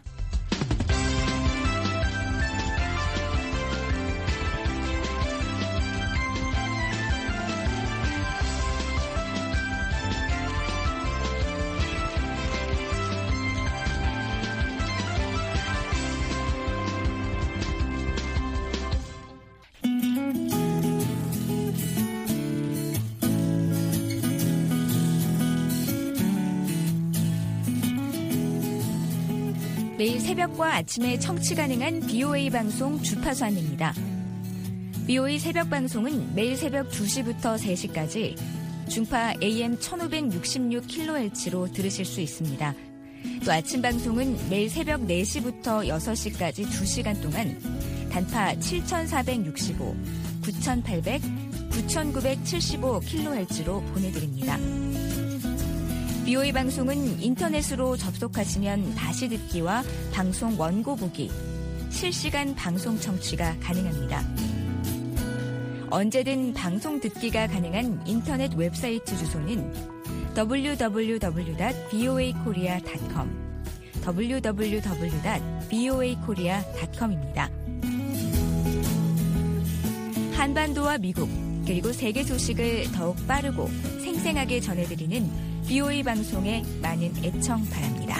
매일 새벽과 아침에 청취 가능한 비오에이 방송 주파수 안내입니다. 비오에이 새벽 방송은 매일 새벽 두 시부터 세 시까지 중파 에이엠 천오백육십육 킬로헤르츠로 들으실 수 있습니다. 또 아침 방송은 매일 새벽 네 시부터 여섯 시까지 두 시간 동안 단파 칠천사백육십오, 구천팔백, 구천구백칠십오 킬로헤르츠로 보내드립니다. 비오에이 방송은 인터넷으로 접속하시면 다시 듣기와 방송 원고 보기, 실시간 방송 청취가 가능합니다. 언제든 방송 듣기가 가능한 인터넷 웹사이트 주소는 더블유 더블유 더블유 닷 비오에이 코리아 닷 컴, 더블유 더블유 더블유 닷 비오에이 코리아 닷 컴입니다. 한반도와 미국, 그리고 세계 소식을 더욱 빠르고 생생하게 전해드리는 비오에이 방송에 많은 애청 바랍니다.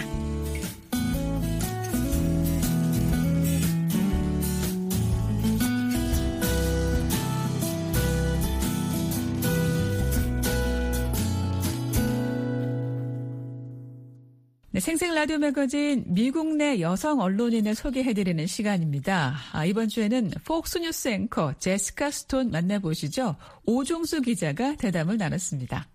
네, 생생 라디오 매거진 미국 내 여성 언론인을 소개해드리는 시간입니다. 아, 이번 주에는 폭스뉴스 앵커 제시카 스톤 만나보시죠. 오종수 기자가 대담을 나눴습니다.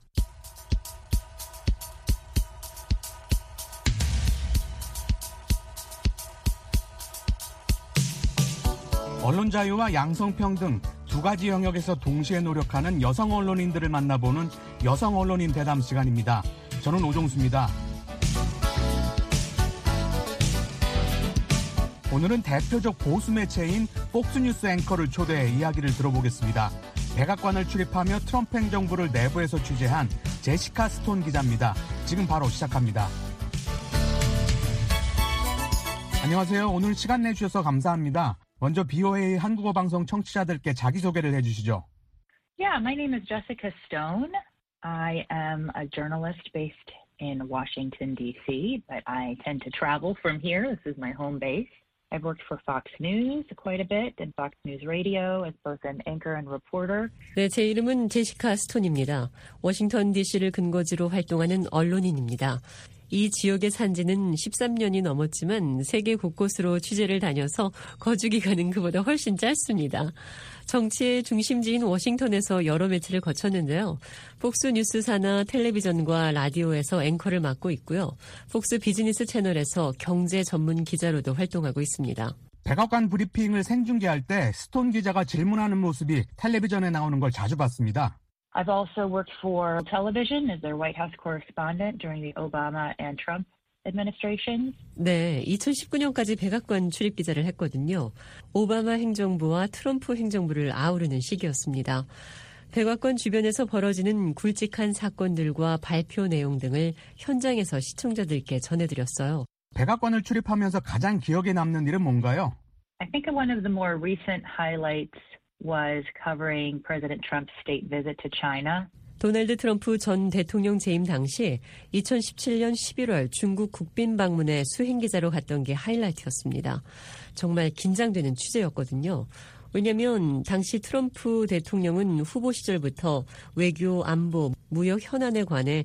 언론 자유와 양성평등 두 가지 영역에서 동시에 노력하는 여성 언론인들을 만나보는 여성 언론인 대담 시간입니다. 저는 오종수입니다. 오늘은 대표적 보수 매체인 폭스뉴스 앵커를 초대해 이야기를 들어보겠습니다. 백악관을 출입하며 트럼프 행정부를 내부에서 취재한 제시카 스톤 기자입니다. 지금 바로 시작합니다. 안녕하세요. 오늘 시간 내주셔서 감사합니다. 먼저 비오에이 한국어 방송 청취자들께 자기소개를 해주시죠. Yeah, my name is Jessica Stone. I am a journalist based in Washington, D C, but I tend to travel from here. This is my home base. I've worked for Fox News quite a bit and Fox News Radio as both an anchor and reporter. 네, 제 이름은 제시카 스톤입니다. 워싱턴 디씨를 근거지로 활동하는 언론인입니다. 이 지역에 산 지는 십삼 년이 넘었지만 세계 곳곳으로 취재를 다녀서 거주기간은 그보다 훨씬 짧습니다. 정치의 중심지인 워싱턴에서 여러 매체를 거쳤는데요. 폭스 뉴스사나 텔레비전과 라디오에서 앵커를 맡고 있고요. 폭스 비즈니스 채널에서 경제 전문 기자로도 활동하고 있습니다. 백악관 브리핑을 생중계할 때 스톤 기자가 질문하는 모습이 텔레비전에 나오는 걸 자주 봤습니다. I've also worked for television as their White House correspondent during the Obama and Trump administrations. 네, 이천십구 년까지 백악관 출입 기자를 했거든요. 오바마 행정부와 트럼프 행정부를 아우르는 시기였습니다. 백악관 주변에서 벌어지는 굵직한 사건들과 발표 내용 등을 현장에서 시청자들께 전해드렸어요. 백악관을 출입하면서 가장 기억에 남는 일은 뭔가요? I think one of the more recent highlights was covering President Trump's state visit to China. 도널드 트럼프 전 대통령 재임 당시 이천십칠 년 십일월 중국 국빈 방문에 수행기자로 갔던 게 하이라이트였습니다. 정말 긴장되는 취재였거든요. 왜냐하면 당시 트럼프 대통령은 후보 시절부터 외교, 안보, 무역 현안에 관해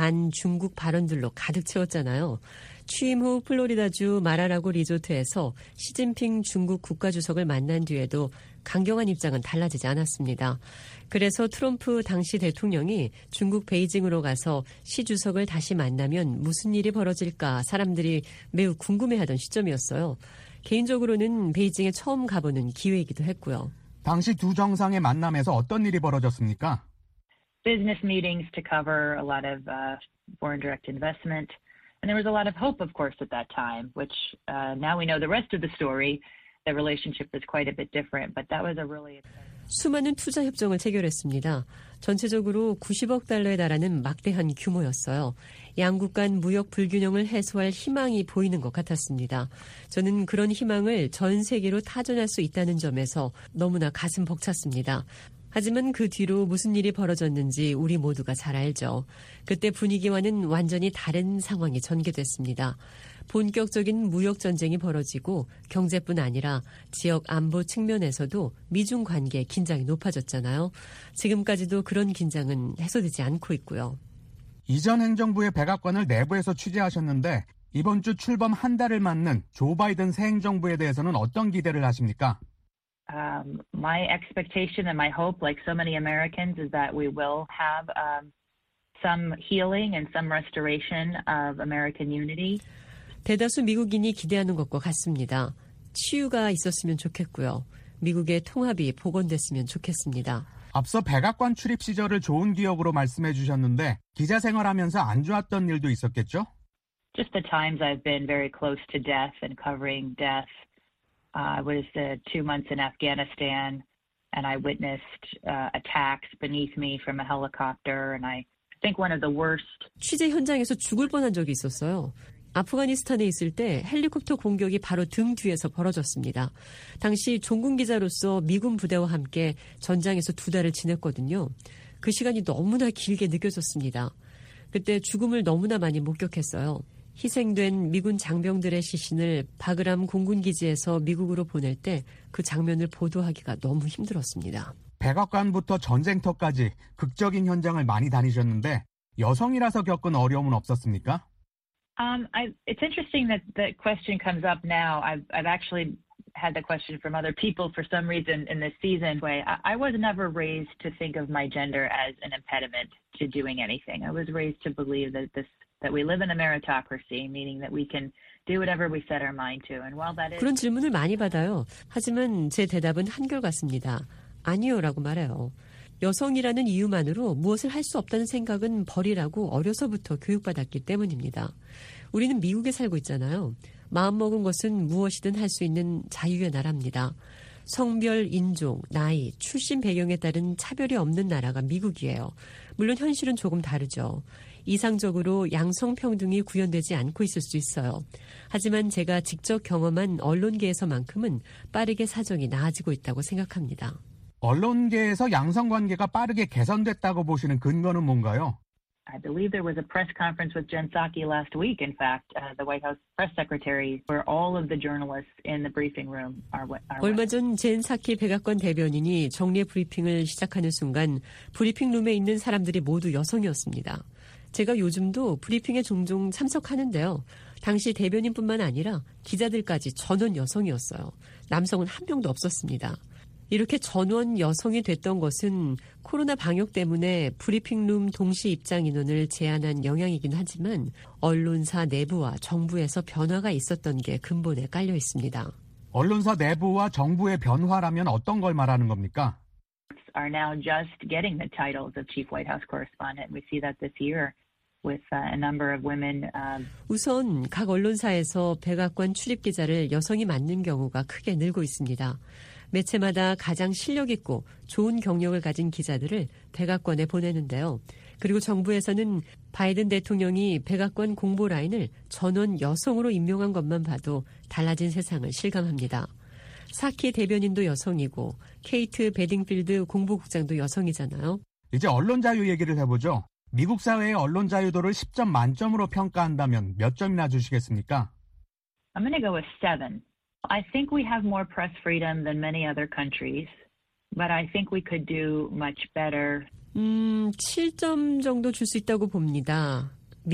반중국 발언들로 가득 채웠잖아요. 취임 후 플로리다주 마라라고 리조트에서 시진핑 중국 국가주석을 만난 뒤에도 강경한 입장은 달라지지 않았습니다. 그래서 트럼프 당시 대통령이 중국 베이징으로 가서 시 주석을 다시 만나면 무슨 일이 벌어질까 사람들이 매우 궁금해하던 시점이었어요. 개인적으로는 베이징에 처음 가보는 기회이기도 했고요. 당시 두 정상의 만남에서 어떤 일이 벌어졌습니까? Business meetings to cover a lot of uh, foreign direct investment. And there was a lot of hope, of course, at that time, which uh, now we know the rest of the story. The relationship is quite a bit different, but that was a really 수많은 투자 협정을 체결했습니다. 전체적으로 구십억 달러에 달하는 막대한 규모였어요. 양국 간 무역 불균형을 해소할 희망이 보이는 것 같았습니다. 저는 그런 희망을 전 세계로 타전할 수 있다는 점에서 너무나 가슴 벅찼습니다. 하지만 그 뒤로 무슨 일이 벌어졌는지 우리 모두가 잘 알죠. 그때 분위기와는 완전히 다른 상황이 전개됐습니다. 본격적인 무역 전쟁이 벌어지고 경제뿐 아니라 지역 안보 측면에서도 미중 관계 긴장이 높아졌잖아요. 지금까지도 그런 긴장은 해소되지 않고 있고요. 이전 행정부의 백악관을 내부에서 취재하셨는데 이번 주 출범 한 달을 맞는 조 바이든 새 행정부에 대해서는 어떤 기대를 하십니까? Um, my expectation and my hope, like so many Americans, is that we will have um, some healing and some restoration of American unity. 대다수 미국인이 기대하는 것과 같습니다. 치유가 있었으면 좋겠고요. 미국의 통합이 복원됐으면 좋겠습니다. 앞서 백악관 출입 시절을 좋은 기억으로 말씀해 주셨는데 기자 생활하면서 안 좋았던 일도 있었겠죠? Just the times I've been very close to death and covering death. Uh, I was uh, two months in Afghanistan, and I witnessed uh, attacks beneath me from a helicopter, and I think one of the worst. 취재 현장에서 죽을 뻔한 적이 있었어요. 아프가니스탄에 있을 때 헬리콥터 공격이 바로 등 뒤에서 벌어졌습니다. 당시 종군 기자로서 미군 부대와 함께 전장에서 두 달을 지냈거든요. 그 시간이 너무나 길게 느껴졌습니다. 그때 죽음을 너무나 많이 목격했어요. 희생된 미군 장병들의 시신을 바그람 공군기지에서 미국으로 보낼 때 그 장면을 보도하기가 너무 힘들었습니다. 백악관부터 전쟁터까지 극적인 현장을 많이 다니셨는데 여성이라서 겪은 어려움은 없었습니까? Um, I, it's interesting that that question comes up now. I've I've actually had the question from other people for some reason in this season. Way I, I was never raised to think of my gender as an impediment to doing anything. I was raised to believe that this that we live in a meritocracy, meaning that we can do whatever we set our mind to. And while that is 그런 질문을 많이 받아요. 하지만 제 대답은 한결같습니다. 아니요라고 말해요. 여성이라는 이유만으로 무엇을 할 수 없다는 생각은 버리라고 어려서부터 교육받았기 때문입니다. 우리는 미국에 살고 있잖아요. 마음먹은 것은 무엇이든 할 수 있는 자유의 나라입니다. 성별, 인종, 나이, 출신 배경에 따른 차별이 없는 나라가 미국이에요. 물론 현실은 조금 다르죠. 이상적으로 양성평등이 구현되지 않고 있을 수 있어요. 하지만 제가 직접 경험한 언론계에서만큼은 빠르게 사정이 나아지고 있다고 생각합니다. 언론계에서 양성관계가 빠르게 개선됐다고 보시는 근거는 뭔가요? I believe there was a press conference with Jen Psaki last week. In fact, uh, the White House press secretary, where all of the journalists in the briefing room are. are 얼마 전 젠 사키 백악관 대변인이 정례 브리핑을 시작하는 순간 브리핑룸에 있는 사람들이 모두 여성이었습니다. 제가 요즘도 브리핑에 종종 참석하는데요. 당시 대변인뿐만 아니라 기자들까지 전원 여성이었어요. 남성은 한 명도 없었습니다. 이렇게 전원 여성이 됐던 것은 코로나 방역 때문에 브리핑룸 동시 입장 인원을 제한한 영향이긴 하지만 언론사 내부와 정부에서 변화가 있었던 게 근본에 깔려 있습니다. 언론사 내부와 정부의 변화라면 어떤 걸 말하는 겁니까? Are now just getting the titles of Chief White House Correspondent. We see that this year with a number of women. Um... 우선 각 언론사에서 백악관 출입 기자를 여성이 맡는 경우가 크게 늘고 있습니다. 매체마다 가장 실력 있고 좋은 경력을 가진 기자들을 백악관에 보내는데요. 그리고 정부에서는 바이든 대통령이 백악관 공보 라인을 전원 여성으로 임명한 것만 봐도 달라진 세상을 실감합니다. 사키 대변인도 여성이고 케이트 베딩필드 공보국장도 여성이잖아요. 이제 언론 자유 얘기를 해보죠. 미국 사회의 언론 자유도를 십 점 만점으로 평가한다면 몇 점이나 주시겠습니까? I'm going to go with seven. I think we have more press freedom than many other countries, but I think we could do much better. 음, 칠 점 정도 줄 수 있다고 봅니다.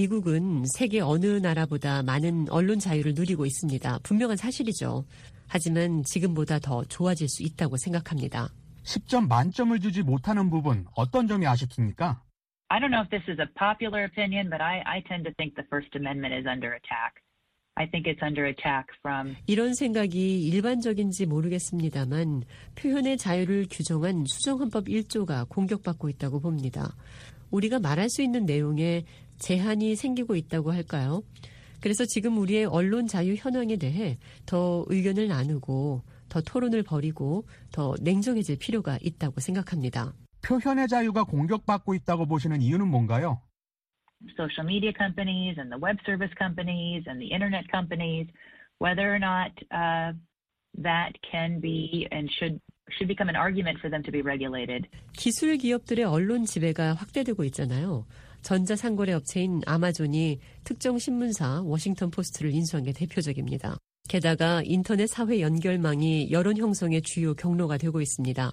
미국은 세계 어느 나라보다 많은 언론 자유를 누리고 있습니다. 분명한 사실이죠. 하지만 지금보다 더 좋아질 수 있다고 생각합니다. 십 점 만점을 주지 못하는 부분, 어떤 점이 아쉽습니까? I don't know if this is a popular opinion, but I, I tend to think the First Amendment is under attack. I think it's under attack from... 이런 생각이 일반적인지 모르겠습니다만 표현의 자유를 규정한 수정헌법 일 조가 공격받고 있다고 봅니다. 우리가 말할 수 있는 내용에 제한이 생기고 있다고 할까요? 그래서 지금 우리의 언론 자유 현황에 대해 더 의견을 나누고 더 토론을 벌이고 더 냉정해질 필요가 있다고 생각합니다. 표현의 자유가 공격받고 있다고 보시는 이유는 뭔가요? Social media companies and the web service companies and the internet companies, whether or not uh, that can be and should should become an argument for them to be regulated. 기술 기업들의 언론 지배가 확대되고 있잖아요. 전자상거래 업체인 아마존이 특정 신문사 워싱턴 포스트를 인수한 게 대표적입니다. 게다가 인터넷 사회 연결망이 여론 형성의 주요 경로가 되고 있습니다.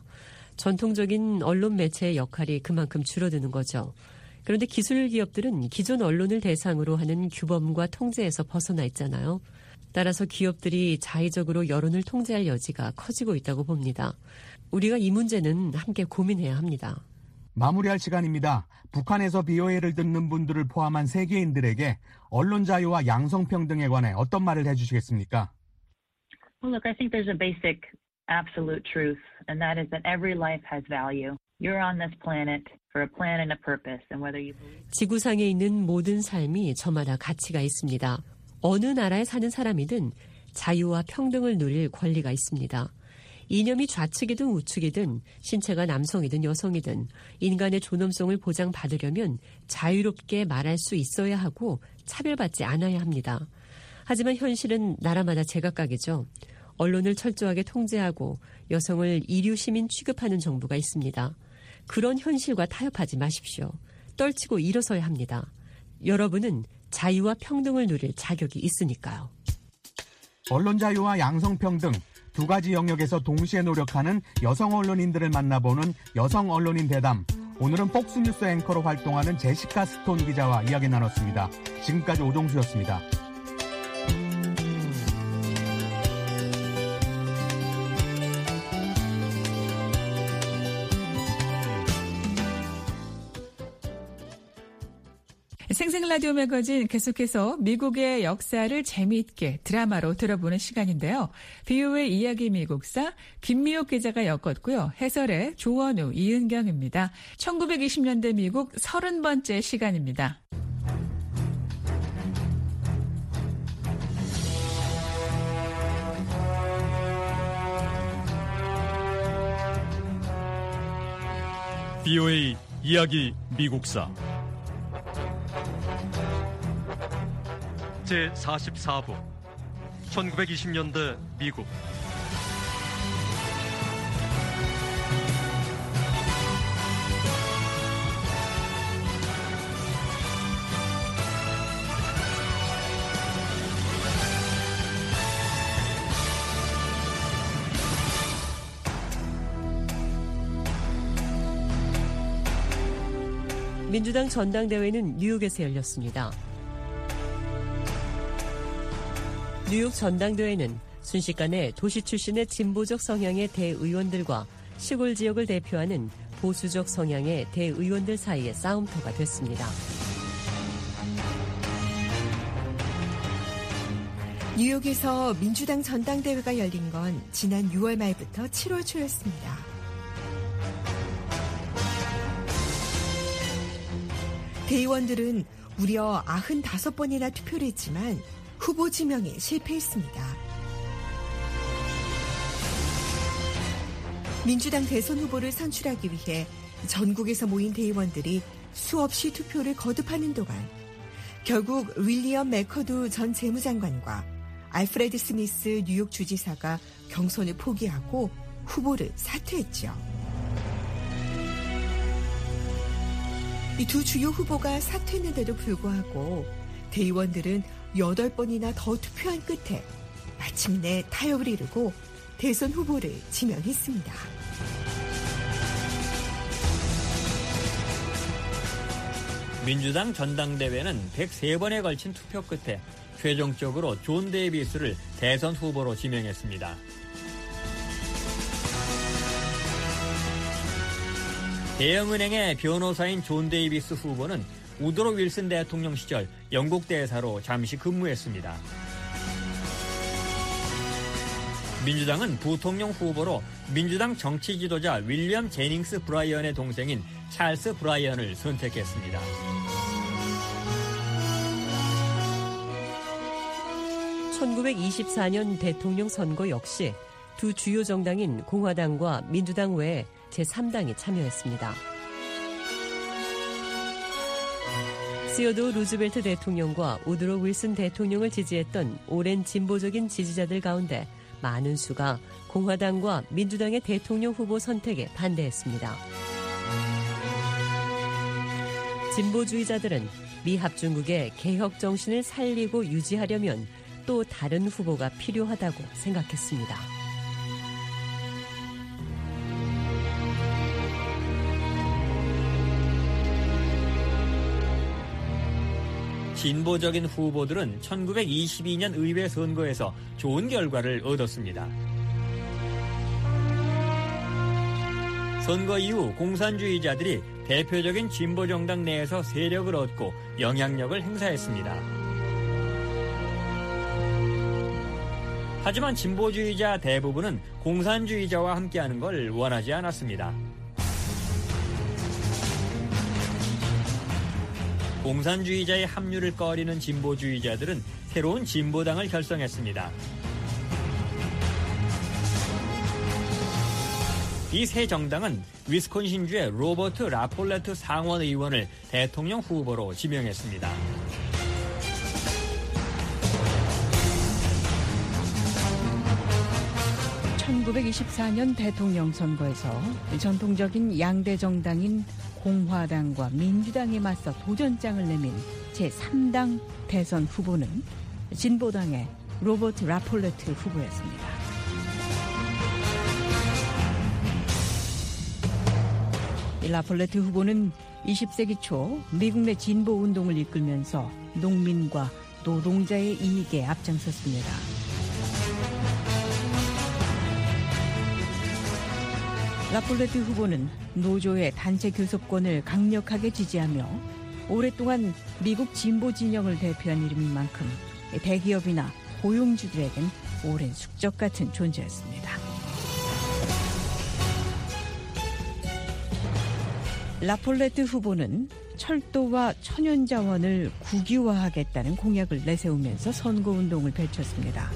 전통적인 언론 매체의 역할이 그만큼 줄어드는 거죠. 그런데 기술 기업들은 기존 언론을 대상으로 하는 규범과 통제에서 벗어나 있잖아요. 따라서 기업들이 자의적으로 여론을 통제할 여지가 커지고 있다고 봅니다. 우리가 이 문제는 함께 고민해야 합니다. 마무리할 시간입니다. 북한에서 비오에이를 듣는 분들을 포함한 세계인들에게 언론 자유와 양성평등에 관해 어떤 말을 해주시겠습니까? Well, look, I think there's a basic absolute truth, and that is that every life has value. You're on this planet for a plan and a purpose, and whether you believe... 지구상에 있는 모든 삶이 저마다 가치가 있습니다. 어느 나라에 사는 사람이든 자유와 평등을 누릴 권리가 있습니다. 이념이 좌측이든 우측이든 신체가 남성이든 여성이든 인간의 존엄성을 보장받으려면 자유롭게 말할 수 있어야 하고 차별받지 않아야 합니다. 하지만 현실은 나라마다 제각각이죠. 언론을 철저하게 통제하고 여성을 이류 시민 취급하는 정부가 있습니다. 그런 현실과 타협하지 마십시오. 떨치고 일어서야 합니다. 여러분은 자유와 평등을 누릴 자격이 있으니까요. 언론 자유와 양성평등 두 가지 영역에서 동시에 노력하는 여성 언론인들을 만나보는 여성 언론인 대담. 오늘은 폭스뉴스 앵커로 활동하는 제시카 스톤 기자와 이야기 나눴습니다. 지금까지 오종수였습니다. 생생라디오 매거진 계속해서 미국의 역사를 재미있게 드라마로 들어보는 시간인데요. 비오에이 이야기 미국사 김미옥 기자가 엮었고요. 해설의 조원우, 이은경입니다. 천구백이십 년대 미국 서른 번째 시간입니다. 비오에이 이야기 미국사 제사십사 부 천구백이십 년대 미국 민주당 전당대회는 뉴욕에서 열렸습니다. 뉴욕 전당대회는 순식간에 도시 출신의 진보적 성향의 대의원들과 시골 지역을 대표하는 보수적 성향의 대의원들 사이의 싸움터가 됐습니다. 뉴욕에서 민주당 전당대회가 열린 건 지난 유월 말부터 칠월 초였습니다. 대의원들은 무려 구십오 번이나 투표를 했지만 후보 지명에 실패했습니다. 민주당 대선 후보를 선출하기 위해 전국에서 모인 대의원들이 수없이 투표를 거듭하는 동안 결국 윌리엄 맥커두 전 재무장관과 알프레드 스미스 뉴욕 주지사가 경선을 포기하고 후보를 사퇴했죠. 이 두 주요 후보가 사퇴했는데도 불구하고 대의원들은 여덟 번이나 더 투표한 끝에 마침내 타협을 이루고 대선 후보를 지명했습니다. 민주당 전당대회는 백삼 번에 걸친 투표 끝에 최종적으로 존 데이비스를 대선 후보로 지명했습니다. 대형은행의 변호사인 존 데이비스 후보는 우드로 윌슨 대통령 시절 영국 대사로 잠시 근무했습니다. 민주당은 부통령 후보로 민주당 정치 지도자 윌리엄 제닝스 브라이언의 동생인 찰스 브라이언을 선택했습니다. 천구백이십사 년 대통령 선거 역시 두 주요 정당인 공화당과 민주당 외에 제삼 당이 참여했습니다. 시어도 루즈벨트 대통령과 우드로 윌슨 대통령을 지지했던 오랜 진보적인 지지자들 가운데 많은 수가 공화당과 민주당의 대통령 후보 선택에 반대했습니다. 진보주의자들은 미 합중국의 개혁 정신을 살리고 유지하려면 또 다른 후보가 필요하다고 생각했습니다. 진보적인 후보들은 천구백이십이 년 의회 선거에서 좋은 결과를 얻었습니다. 선거 이후 공산주의자들이 대표적인 진보정당 내에서 세력을 얻고 영향력을 행사했습니다. 하지만 진보주의자 대부분은 공산주의자와 함께하는 걸 원하지 않았습니다. 공산주의자의 합류를 꺼리는 진보주의자들은 새로운 진보당을 결성했습니다. 이 새 정당은 위스콘신주의 로버트 라폴레트 상원 의원을 대통령 후보로 지명했습니다. 천구백이십사 년 대통령 선거에서 전통적인 양대 정당인 공화당과 민주당에 맞서 도전장을 내민 제삼 당 대선 후보는 진보당의 로버트 라폴레트 후보였습니다. 이 라폴레트 후보는 이십 세기 초 미국 내 진보 운동을 이끌면서 농민과 노동자의 이익에 앞장섰습니다. 라폴레트 후보는 노조의 단체 교섭권을 강력하게 지지하며 오랫동안 미국 진보 진영을 대표한 이름인 만큼 대기업이나 고용주들에겐 오랜 숙적 같은 존재였습니다. 라폴레트 후보는 철도와 천연자원을 국유화하겠다는 공약을 내세우면서 선거운동을 펼쳤습니다.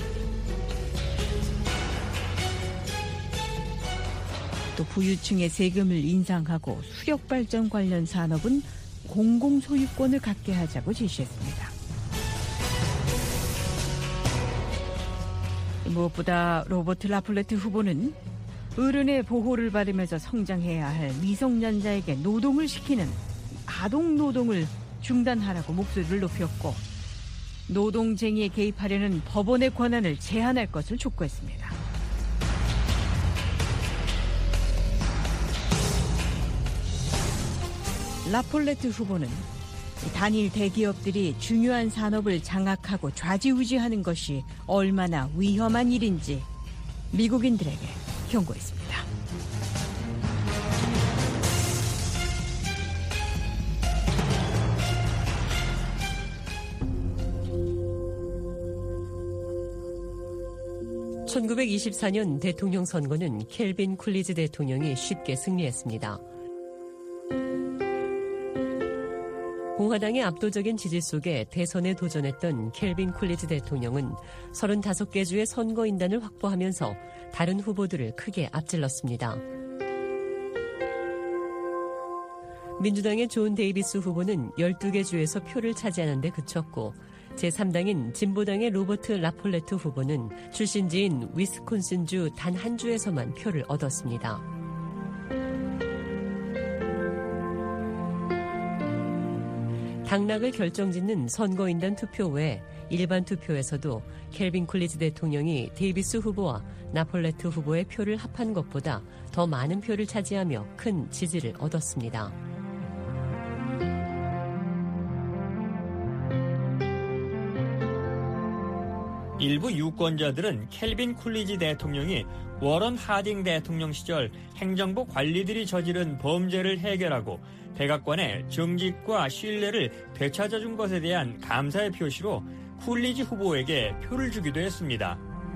또 부유층의 세금을 인상하고 수력발전 관련 산업은 공공소유권을 갖게 하자고 지시했습니다. 무엇보다 로버트 라폴레트 후보는 어른의 보호를 받으면서 성장해야 할 미성년자에게 노동을 시키는 아동노동을 중단하라고 목소리를 높였고 노동쟁의에 개입하려는 법원의 권한을 제한할 것을 촉구했습니다. 라폴레트 후보는 단일 대기업들이 중요한 산업을 장악하고 좌지우지하는 것이 얼마나 위험한 일인지 미국인들에게 경고했습니다. 천구백이십사 년 대통령 선거는 켈빈 쿨리지 대통령이 쉽게 승리했습니다. 공화당의 압도적인 지지 속에 대선에 도전했던 켈빈 쿨리지 대통령은 서른다섯 개 주의 선거인단을 확보하면서 다른 후보들을 크게 앞질렀습니다. 민주당의 존 데이비스 후보는 열두 개 주에서 표를 차지하는 데 그쳤고 제삼 당인 진보당의 로버트 라폴레트 후보는 출신지인 위스콘신주 단 한 주에서만 표를 얻었습니다. 당락을 결정짓는 선거인단 투표 외에 일반 투표에서도 켈빈 쿨리지 대통령이 데이비스 후보와 라폴레트 후보의 표를 합한 것보다 더 많은 표를 차지하며 큰 지지를 얻었습니다. 일부 유권자들은 켈빈 쿨리지 대통령이 워런 하딩 대통령 시절 행정부 관리들이 저지른 범죄를 해결하고 백악관의 정직과 신뢰를 되찾아준 것에 대한 감사의 표시로 쿨리지 후보에게 표를 주기도 했습니다.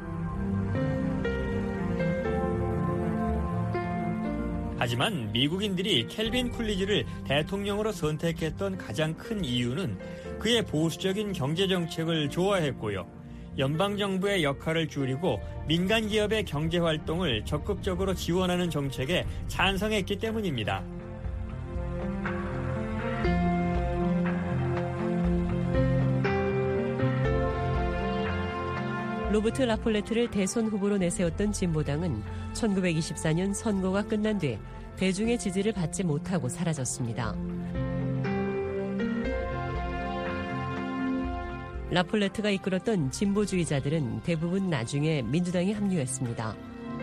하지만 미국인들이 켈빈 쿨리지를 대통령으로 선택했던 가장 큰 이유는 그의 보수적인 경제정책을 좋아했고요. 연방정부의 역할을 줄이고 민간 기업의 경제활동을 적극적으로 지원하는 정책에 찬성했기 때문입니다. 로버트 라폴레트를 대선 후보로 내세웠던 진보당은 천구백이십사 년 선거가 끝난 뒤 대중의 지지를 받지 못하고 사라졌습니다. 라폴레트가 이끌었던 진보주의자들은 대부분 나중에 민주당에 합류했습니다.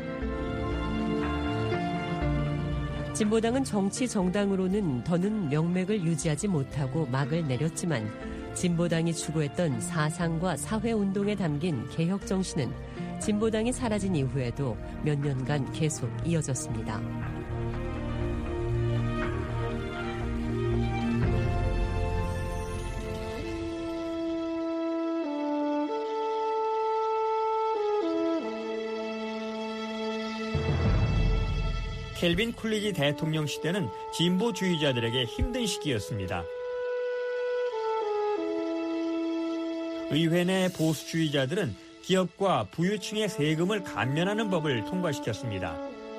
진보당은 정치 정당으로는 더는 명맥을 유지하지 못하고 막을 내렸지만 진보당이 추구했던 사상과 사회운동에 담긴 개혁 정신은 진보당이 사라진 이후에도 몇 년간 계속 이어졌습니다. 켈빈 쿨리지 대통령 시대는 진보주의자들에게 힘든 시기였습니다. 의회 내 보수주의자들은 기업과 부유층의 세금을 감면하는 법을 통과시켰습니다.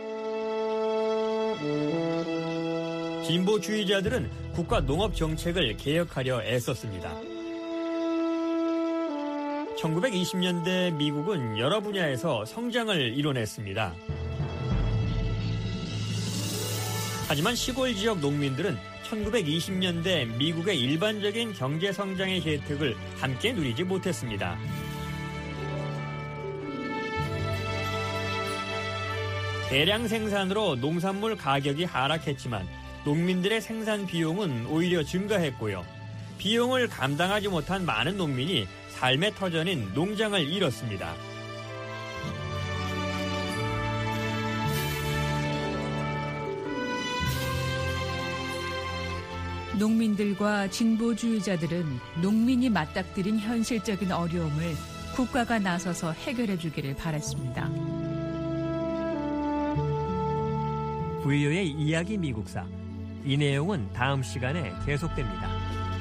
진보주의자들은 국가 농업 정책을 개혁하려 애썼습니다. 천구백이십 년대 미국은 여러 분야에서 성장을 이뤄냈습니다. 하지만 시골 지역 농민들은 천구백이십 년대 미국의 일반적인 경제 성장의 혜택을 함께 누리지 못했습니다. 대량 생산으로 농산물 가격이 하락했지만 농민들의 생산 비용은 오히려 증가했고요. 비용을 감당하지 못한 많은 농민이 삶의 터전인 농장을 잃었습니다. 농민들과 진보주의자들은 농민이 맞닥뜨린 현실적인 어려움을 국가가 나서서 해결해 주기를 바랐습니다. 브이오에이 이야기 미국사. 이 내용은 다음 시간에 계속됩니다.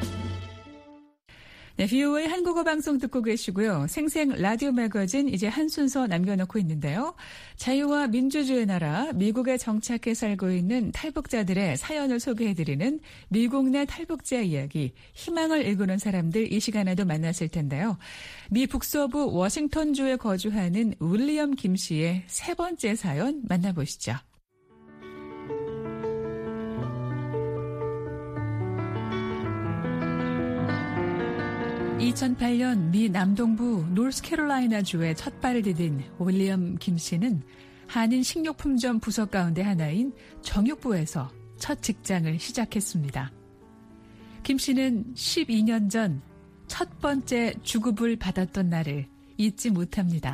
네, 브이오에이 한국어 방송 듣고 계시고요. 생생 라디오 매거진 이제 한 순서 남겨놓고 있는데요. 자유와 민주주의 나라 미국에 정착해 살고 있는 탈북자들의 사연을 소개해드리는 미국 내 탈북자 이야기, 희망을 일구는 사람들 이 시간에도 만났을 텐데요. 미 북서부 워싱턴주에 거주하는 윌리엄 김 씨의 세 번째 사연 만나보시죠. 이천팔 년 미 남동부 노스캐롤라이나주에 첫 발을 디딘 윌리엄 김 씨는 한인 식료품점 부서 가운데 하나인 정육부에서 첫 직장을 시작했습니다. 김 씨는 십이 년 전 첫 번째 주급을 받았던 날을 잊지 못합니다.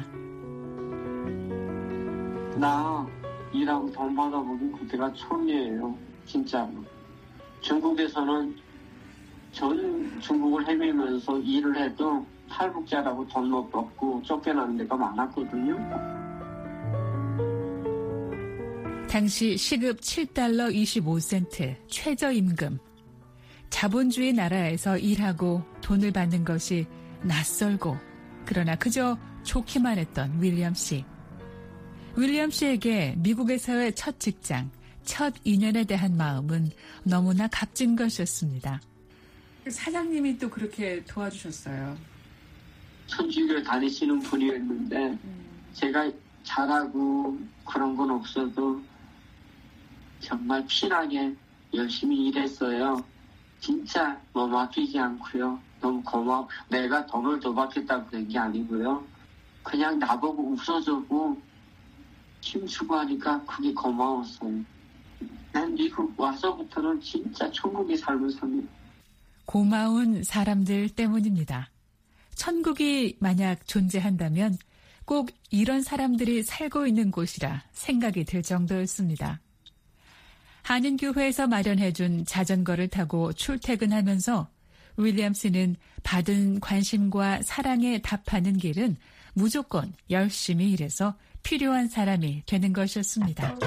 나 일하고 돈 받아보기 그때가 처음이에요. 진짜로. 중국에서는 전 중국을 헤매면서 일을 해도 탈북자라고 돈 못 받고 쫓겨나는 데가 많았거든요. 당시 시급 칠 달러 이십오 센트 최저임금. 자본주의 나라에서 일하고 돈을 받는 것이 낯설고 그러나 그저 좋기만 했던 윌리엄 씨. 윌리엄 씨에게 미국에서의 첫 직장, 첫 인연에 대한 마음은 너무나 값진 것이었습니다. 사장님이 또 그렇게 도와주셨어요. 천주교를 다니시는 분이었는데 음. 제가 잘하고 그런 건 없어도 정말 피나게 열심히 일했어요. 진짜 너무 아끼지 않고요. 너무 고마워. 내가 돈을 더 받겠다고 그런 게 아니고요. 그냥 나보고 웃어주고 힘주고 하니까 그게 고마웠어요. 난 미국 와서부터는 진짜 천국의 삶을 삽니다. 고마운 사람들 때문입니다. 천국이 만약 존재한다면 꼭 이런 사람들이 살고 있는 곳이라 생각이 들 정도였습니다. 한인교회에서 마련해준 자전거를 타고 출퇴근하면서 윌리엄 씨는 받은 관심과 사랑에 답하는 길은 무조건 열심히 일해서 필요한 사람이 되는 것이었습니다.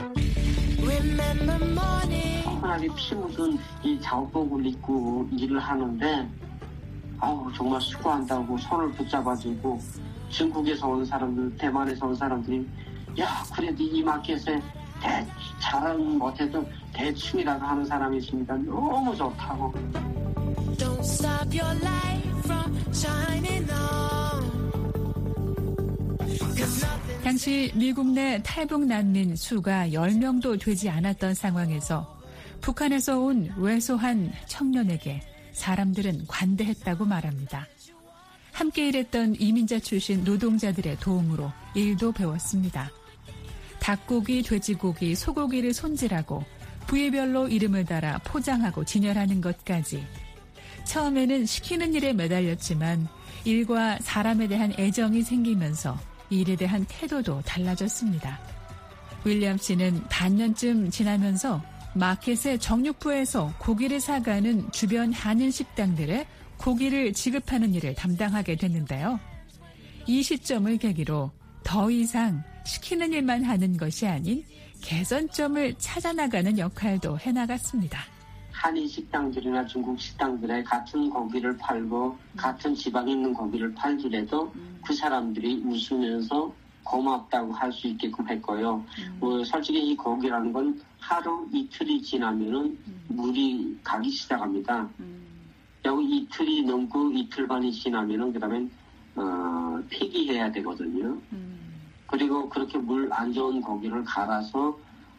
편하게 피 묻은 이 작업복을 입고 일을 하는데 아우 정말 수고한다고 손을 붙잡아주고 중국에서 온 사람들, 대만에서 온 사람들이 야 그래도 이 마켓에 대, 잘은 못해도 대충이라도 하는 사람이 있으니까 너무 좋다고. Don't stop your light from shining on. 당시 미국 내 탈북 난민 수가 열 명도 되지 않았던 상황에서 북한에서 온 왜소한 청년에게 사람들은 관대했다고 말합니다. 함께 일했던 이민자 출신 노동자들의 도움으로 일도 배웠습니다. 닭고기, 돼지고기, 소고기를 손질하고 부위별로 이름을 달아 포장하고 진열하는 것까지. 처음에는 시키는 일에 매달렸지만 일과 사람에 대한 애정이 생기면서 일에 대한 태도도 달라졌습니다. 윌리엄 씨는 반년쯤 지나면서 마켓의 정육부에서 고기를 사가는 주변 한인 식당들에 고기를 지급하는 일을 담당하게 됐는데요. 이 시점을 계기로 더 이상 시키는 일만 하는 것이 아닌 개선점을 찾아나가는 역할도 해나갔습니다. 한인 식당들이나 중국 식당들에 같은 고기를 팔고 음. 같은 지방에 있는 고기를 팔더라도 음. 그 사람들이 웃으면서 고맙다고 할 수 있게끔 했고요. 음. 뭐 솔직히 이 고기라는 건 하루 이틀이 지나면은 음. 물이 가기 시작합니다. 음. 여기 이틀이 넘고 이틀 반이 지나면은 그다음에 어, 폐기해야 되거든요. 음. 그리고 그렇게 물 안 좋은 고기를 갈아서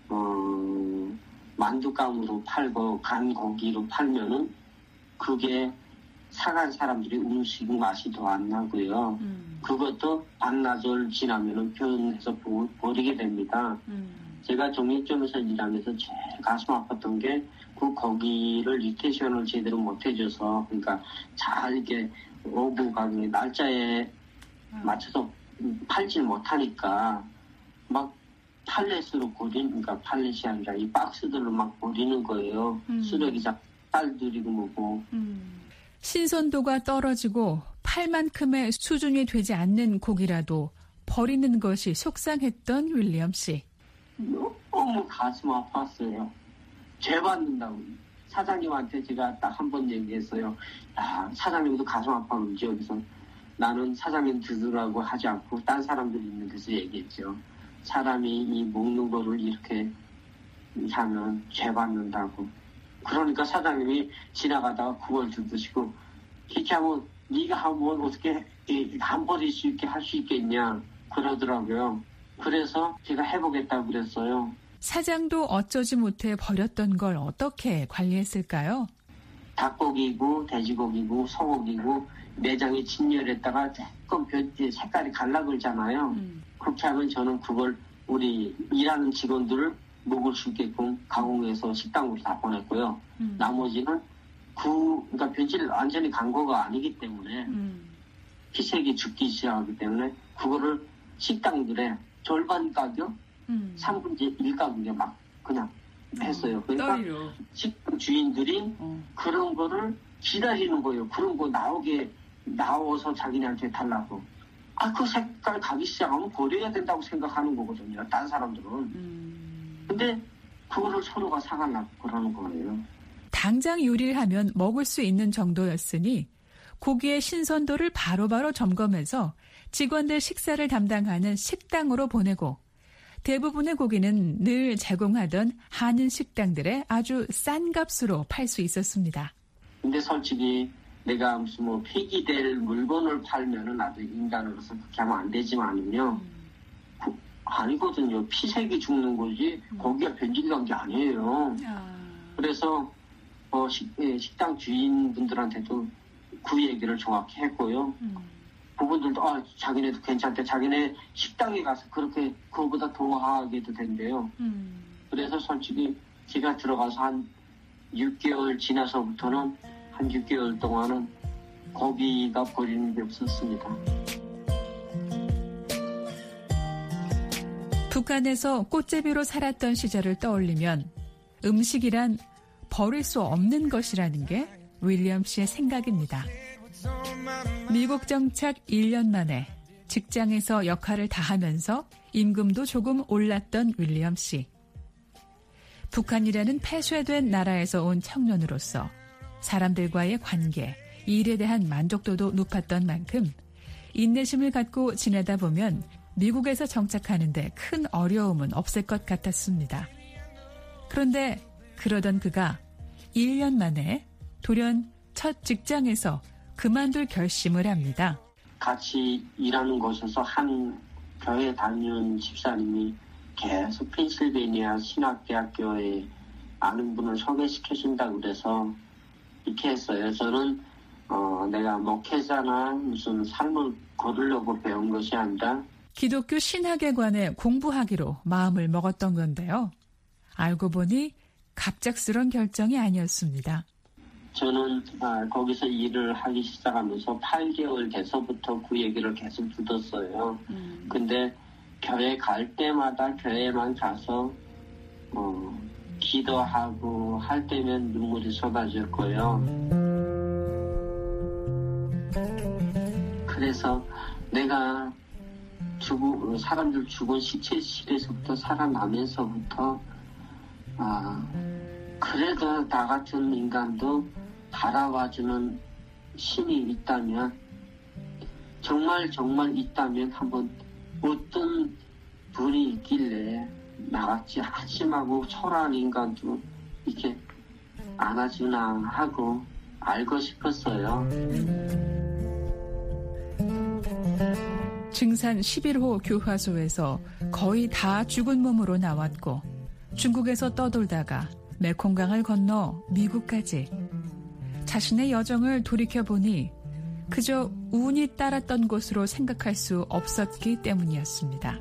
어, 만두감으로 팔고 간 고기로 팔면은 그게 사간 사람들이 음식 맛이 더 안 나고요. 음. 그것도 반나절 지나면은 표현해서 버리게 됩니다. 음. 제가 정육점에서 일하면서 제일 가슴 아팠던 게 그 고기를 리테이션을 제대로 못 해줘서 그러니까 잘 이렇게 오고 가게 날짜에 음. 맞춰서 팔질 못하니까 막 팔렛으로 버리는, 그러니까 팔렛이 아니라 이 박스들로 막 버리는 거예요. 음. 쓰레기장 딸들이고 뭐고. 음. 신선도가 떨어지고 팔만큼의 수준이 되지 않는 고기라도 버리는 것이 속상했던 윌리엄 씨. 너무 가슴 아팠어요. 죄 받는다고. 사장님한테 제가 딱 한 번 얘기했어요. 야, 사장님도 가슴 아팠는지 여기서. 나는 사장님 드으라고 하지 않고 딴 사람들이 있는 데서 얘기했죠. 사람이 이 먹는 거를 이렇게 하면 죄 받는다고. 그러니까 사장님이 지나가다가 그걸 드시고 이렇게 하면 네가 하면 어떻게 한 버릴 수 있게 할 수 있겠냐 그러더라고요. 그래서 제가 해보겠다고 그랬어요. 사장도 어쩌지 못해 버렸던 걸 어떻게 관리했을까요? 닭고기고 돼지고기고 소고기고 내장에 진열했다가 조금 색깔이 갈라 그러잖아요. 음. 그렇게 하면 저는 그걸 우리 일하는 직원들을 먹을 수 있게끔 가공해서 식당으로 다 보냈고요. 음. 나머지는 구, 그러니까 변질을 완전히 간 거가 아니기 때문에 음. 피색이 죽기 시작하기 때문에 그거를 식당들에 절반 가격, 음. 삼분의 일 가격에 막 그냥 했어요. 그러니까 떨이로. 식당 주인들이 어. 그런 거를 기다리는 거예요. 그런 거 나오게 나와서 자기네한테 달라고. 아, 그 색깔 가기 시작하면 버려야 된다고 생각하는 거거든요. 딴 사람들은. 음. 근데 그거를 서로가 사가려고 그러는 거예요. 당장 요리를 하면 먹을 수 있는 정도였으니 고기의 신선도를 바로바로 점검해서 직원들 식사를 담당하는 식당으로 보내고 대부분의 고기는 늘 제공하던 한인 식당들에 아주 싼 값으로 팔 수 있었습니다. 근데 솔직히 내가 무슨 뭐 폐기될 물건을 팔면은 나도 인간으로서 그렇게 하면 안 되지만은요. 그, 아니거든요. 피색이 죽는 거지 고기가 변질된 게 아니에요. 그래서 어, 식, 예, 식당 주인분들한테도 그 얘기를 정확히 했고요. 음. 그분들도 아, 자기네도 괜찮대. 자기네 식당에 가서 그렇게 그거보다 더 하게도 된대요. 음. 그래서 솔직히 제가 들어가서 한 육 개월 지나서부터는 한 육 개월 동안은 고기가 버리는 게 없었습니다. 북한에서 꽃제비로 살았던 시절을 떠올리면 음식이란 버릴 수 없는 것이라는 게 윌리엄 씨의 생각입니다. 미국 정착 일 년 만에 직장에서 역할을 다하면서 임금도 조금 올랐던 윌리엄 씨. 북한이라는 폐쇄된 나라에서 온 청년으로서 사람들과의 관계, 일에 대한 만족도도 높았던 만큼 인내심을 갖고 지내다 보면 미국에서 정착하는데 큰 어려움은 없을 것 같았습니다. 그런데 그러던 그가 일 년 만에 돌연 첫 직장에서 그만둘 결심을 합니다. 같이 일하는 곳에서 한 교회 다니는 집사님이 계속 펜실베이니아 신학대학교에 아는 분을 소개시켜준다고 그래서 이렇게 했어요. 저는 어, 내가 목회자나 무슨 삶을 거두려고 배운 것이 아니라 기독교 신학에 관해 공부하기로 마음을 먹었던 건데요. 알고 보니 갑작스런 결정이 아니었습니다. 저는 아, 거기서 일을 하기 시작하면서 팔 개월 돼서부터 그 얘기를 계속 듣었어요. 음. 근데 교회 갈 때마다 교회만 가서 어, 기도하고 할 때면 눈물이 쏟아졌고요. 그래서 내가 죽은 사람들 죽은 시체실에서부터 살아나면서부터 아, 그래도 나 같은 인간도 바라봐주는 신이 있다면 정말 정말 있다면 한번 어떤 분이 있길래 나같이 한심하고 초라한 인간도 이렇게 안아주나 하고 알고 싶었어요. 증산 십일 호 교화소에서 거의 다 죽은 몸으로 나왔고 중국에서 떠돌다가 메콩강을 건너 미국까지 자신의 여정을 돌이켜보니 그저 운이 따랐던 곳으로 생각할 수 없었기 때문이었습니다.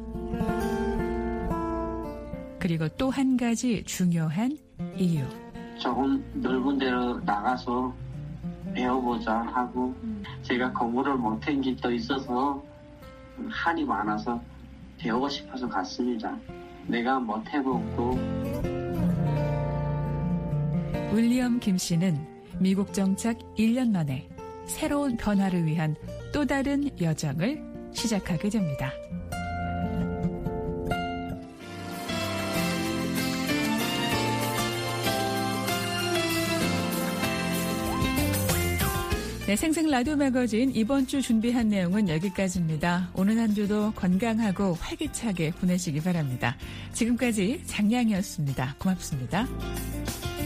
그리고 또 한 가지 중요한 이유. 조금 넓은 데로 나가서 배워보자 하고 제가 공부를 못한 게 또 있어서 한이 많아서 배우고 싶어서 갔습니다. 내가 못해보고. 윌리엄 김 씨는 미국 정착 일 년 만에 새로운 변화를 위한 또 다른 여정을 시작하게 됩니다. 네, 생생 라디오 매거진 이번 주 준비한 내용은 여기까지입니다. 오늘 한 주도 건강하고 활기차게 보내시기 바랍니다. 지금까지 장량이었습니다. 고맙습니다.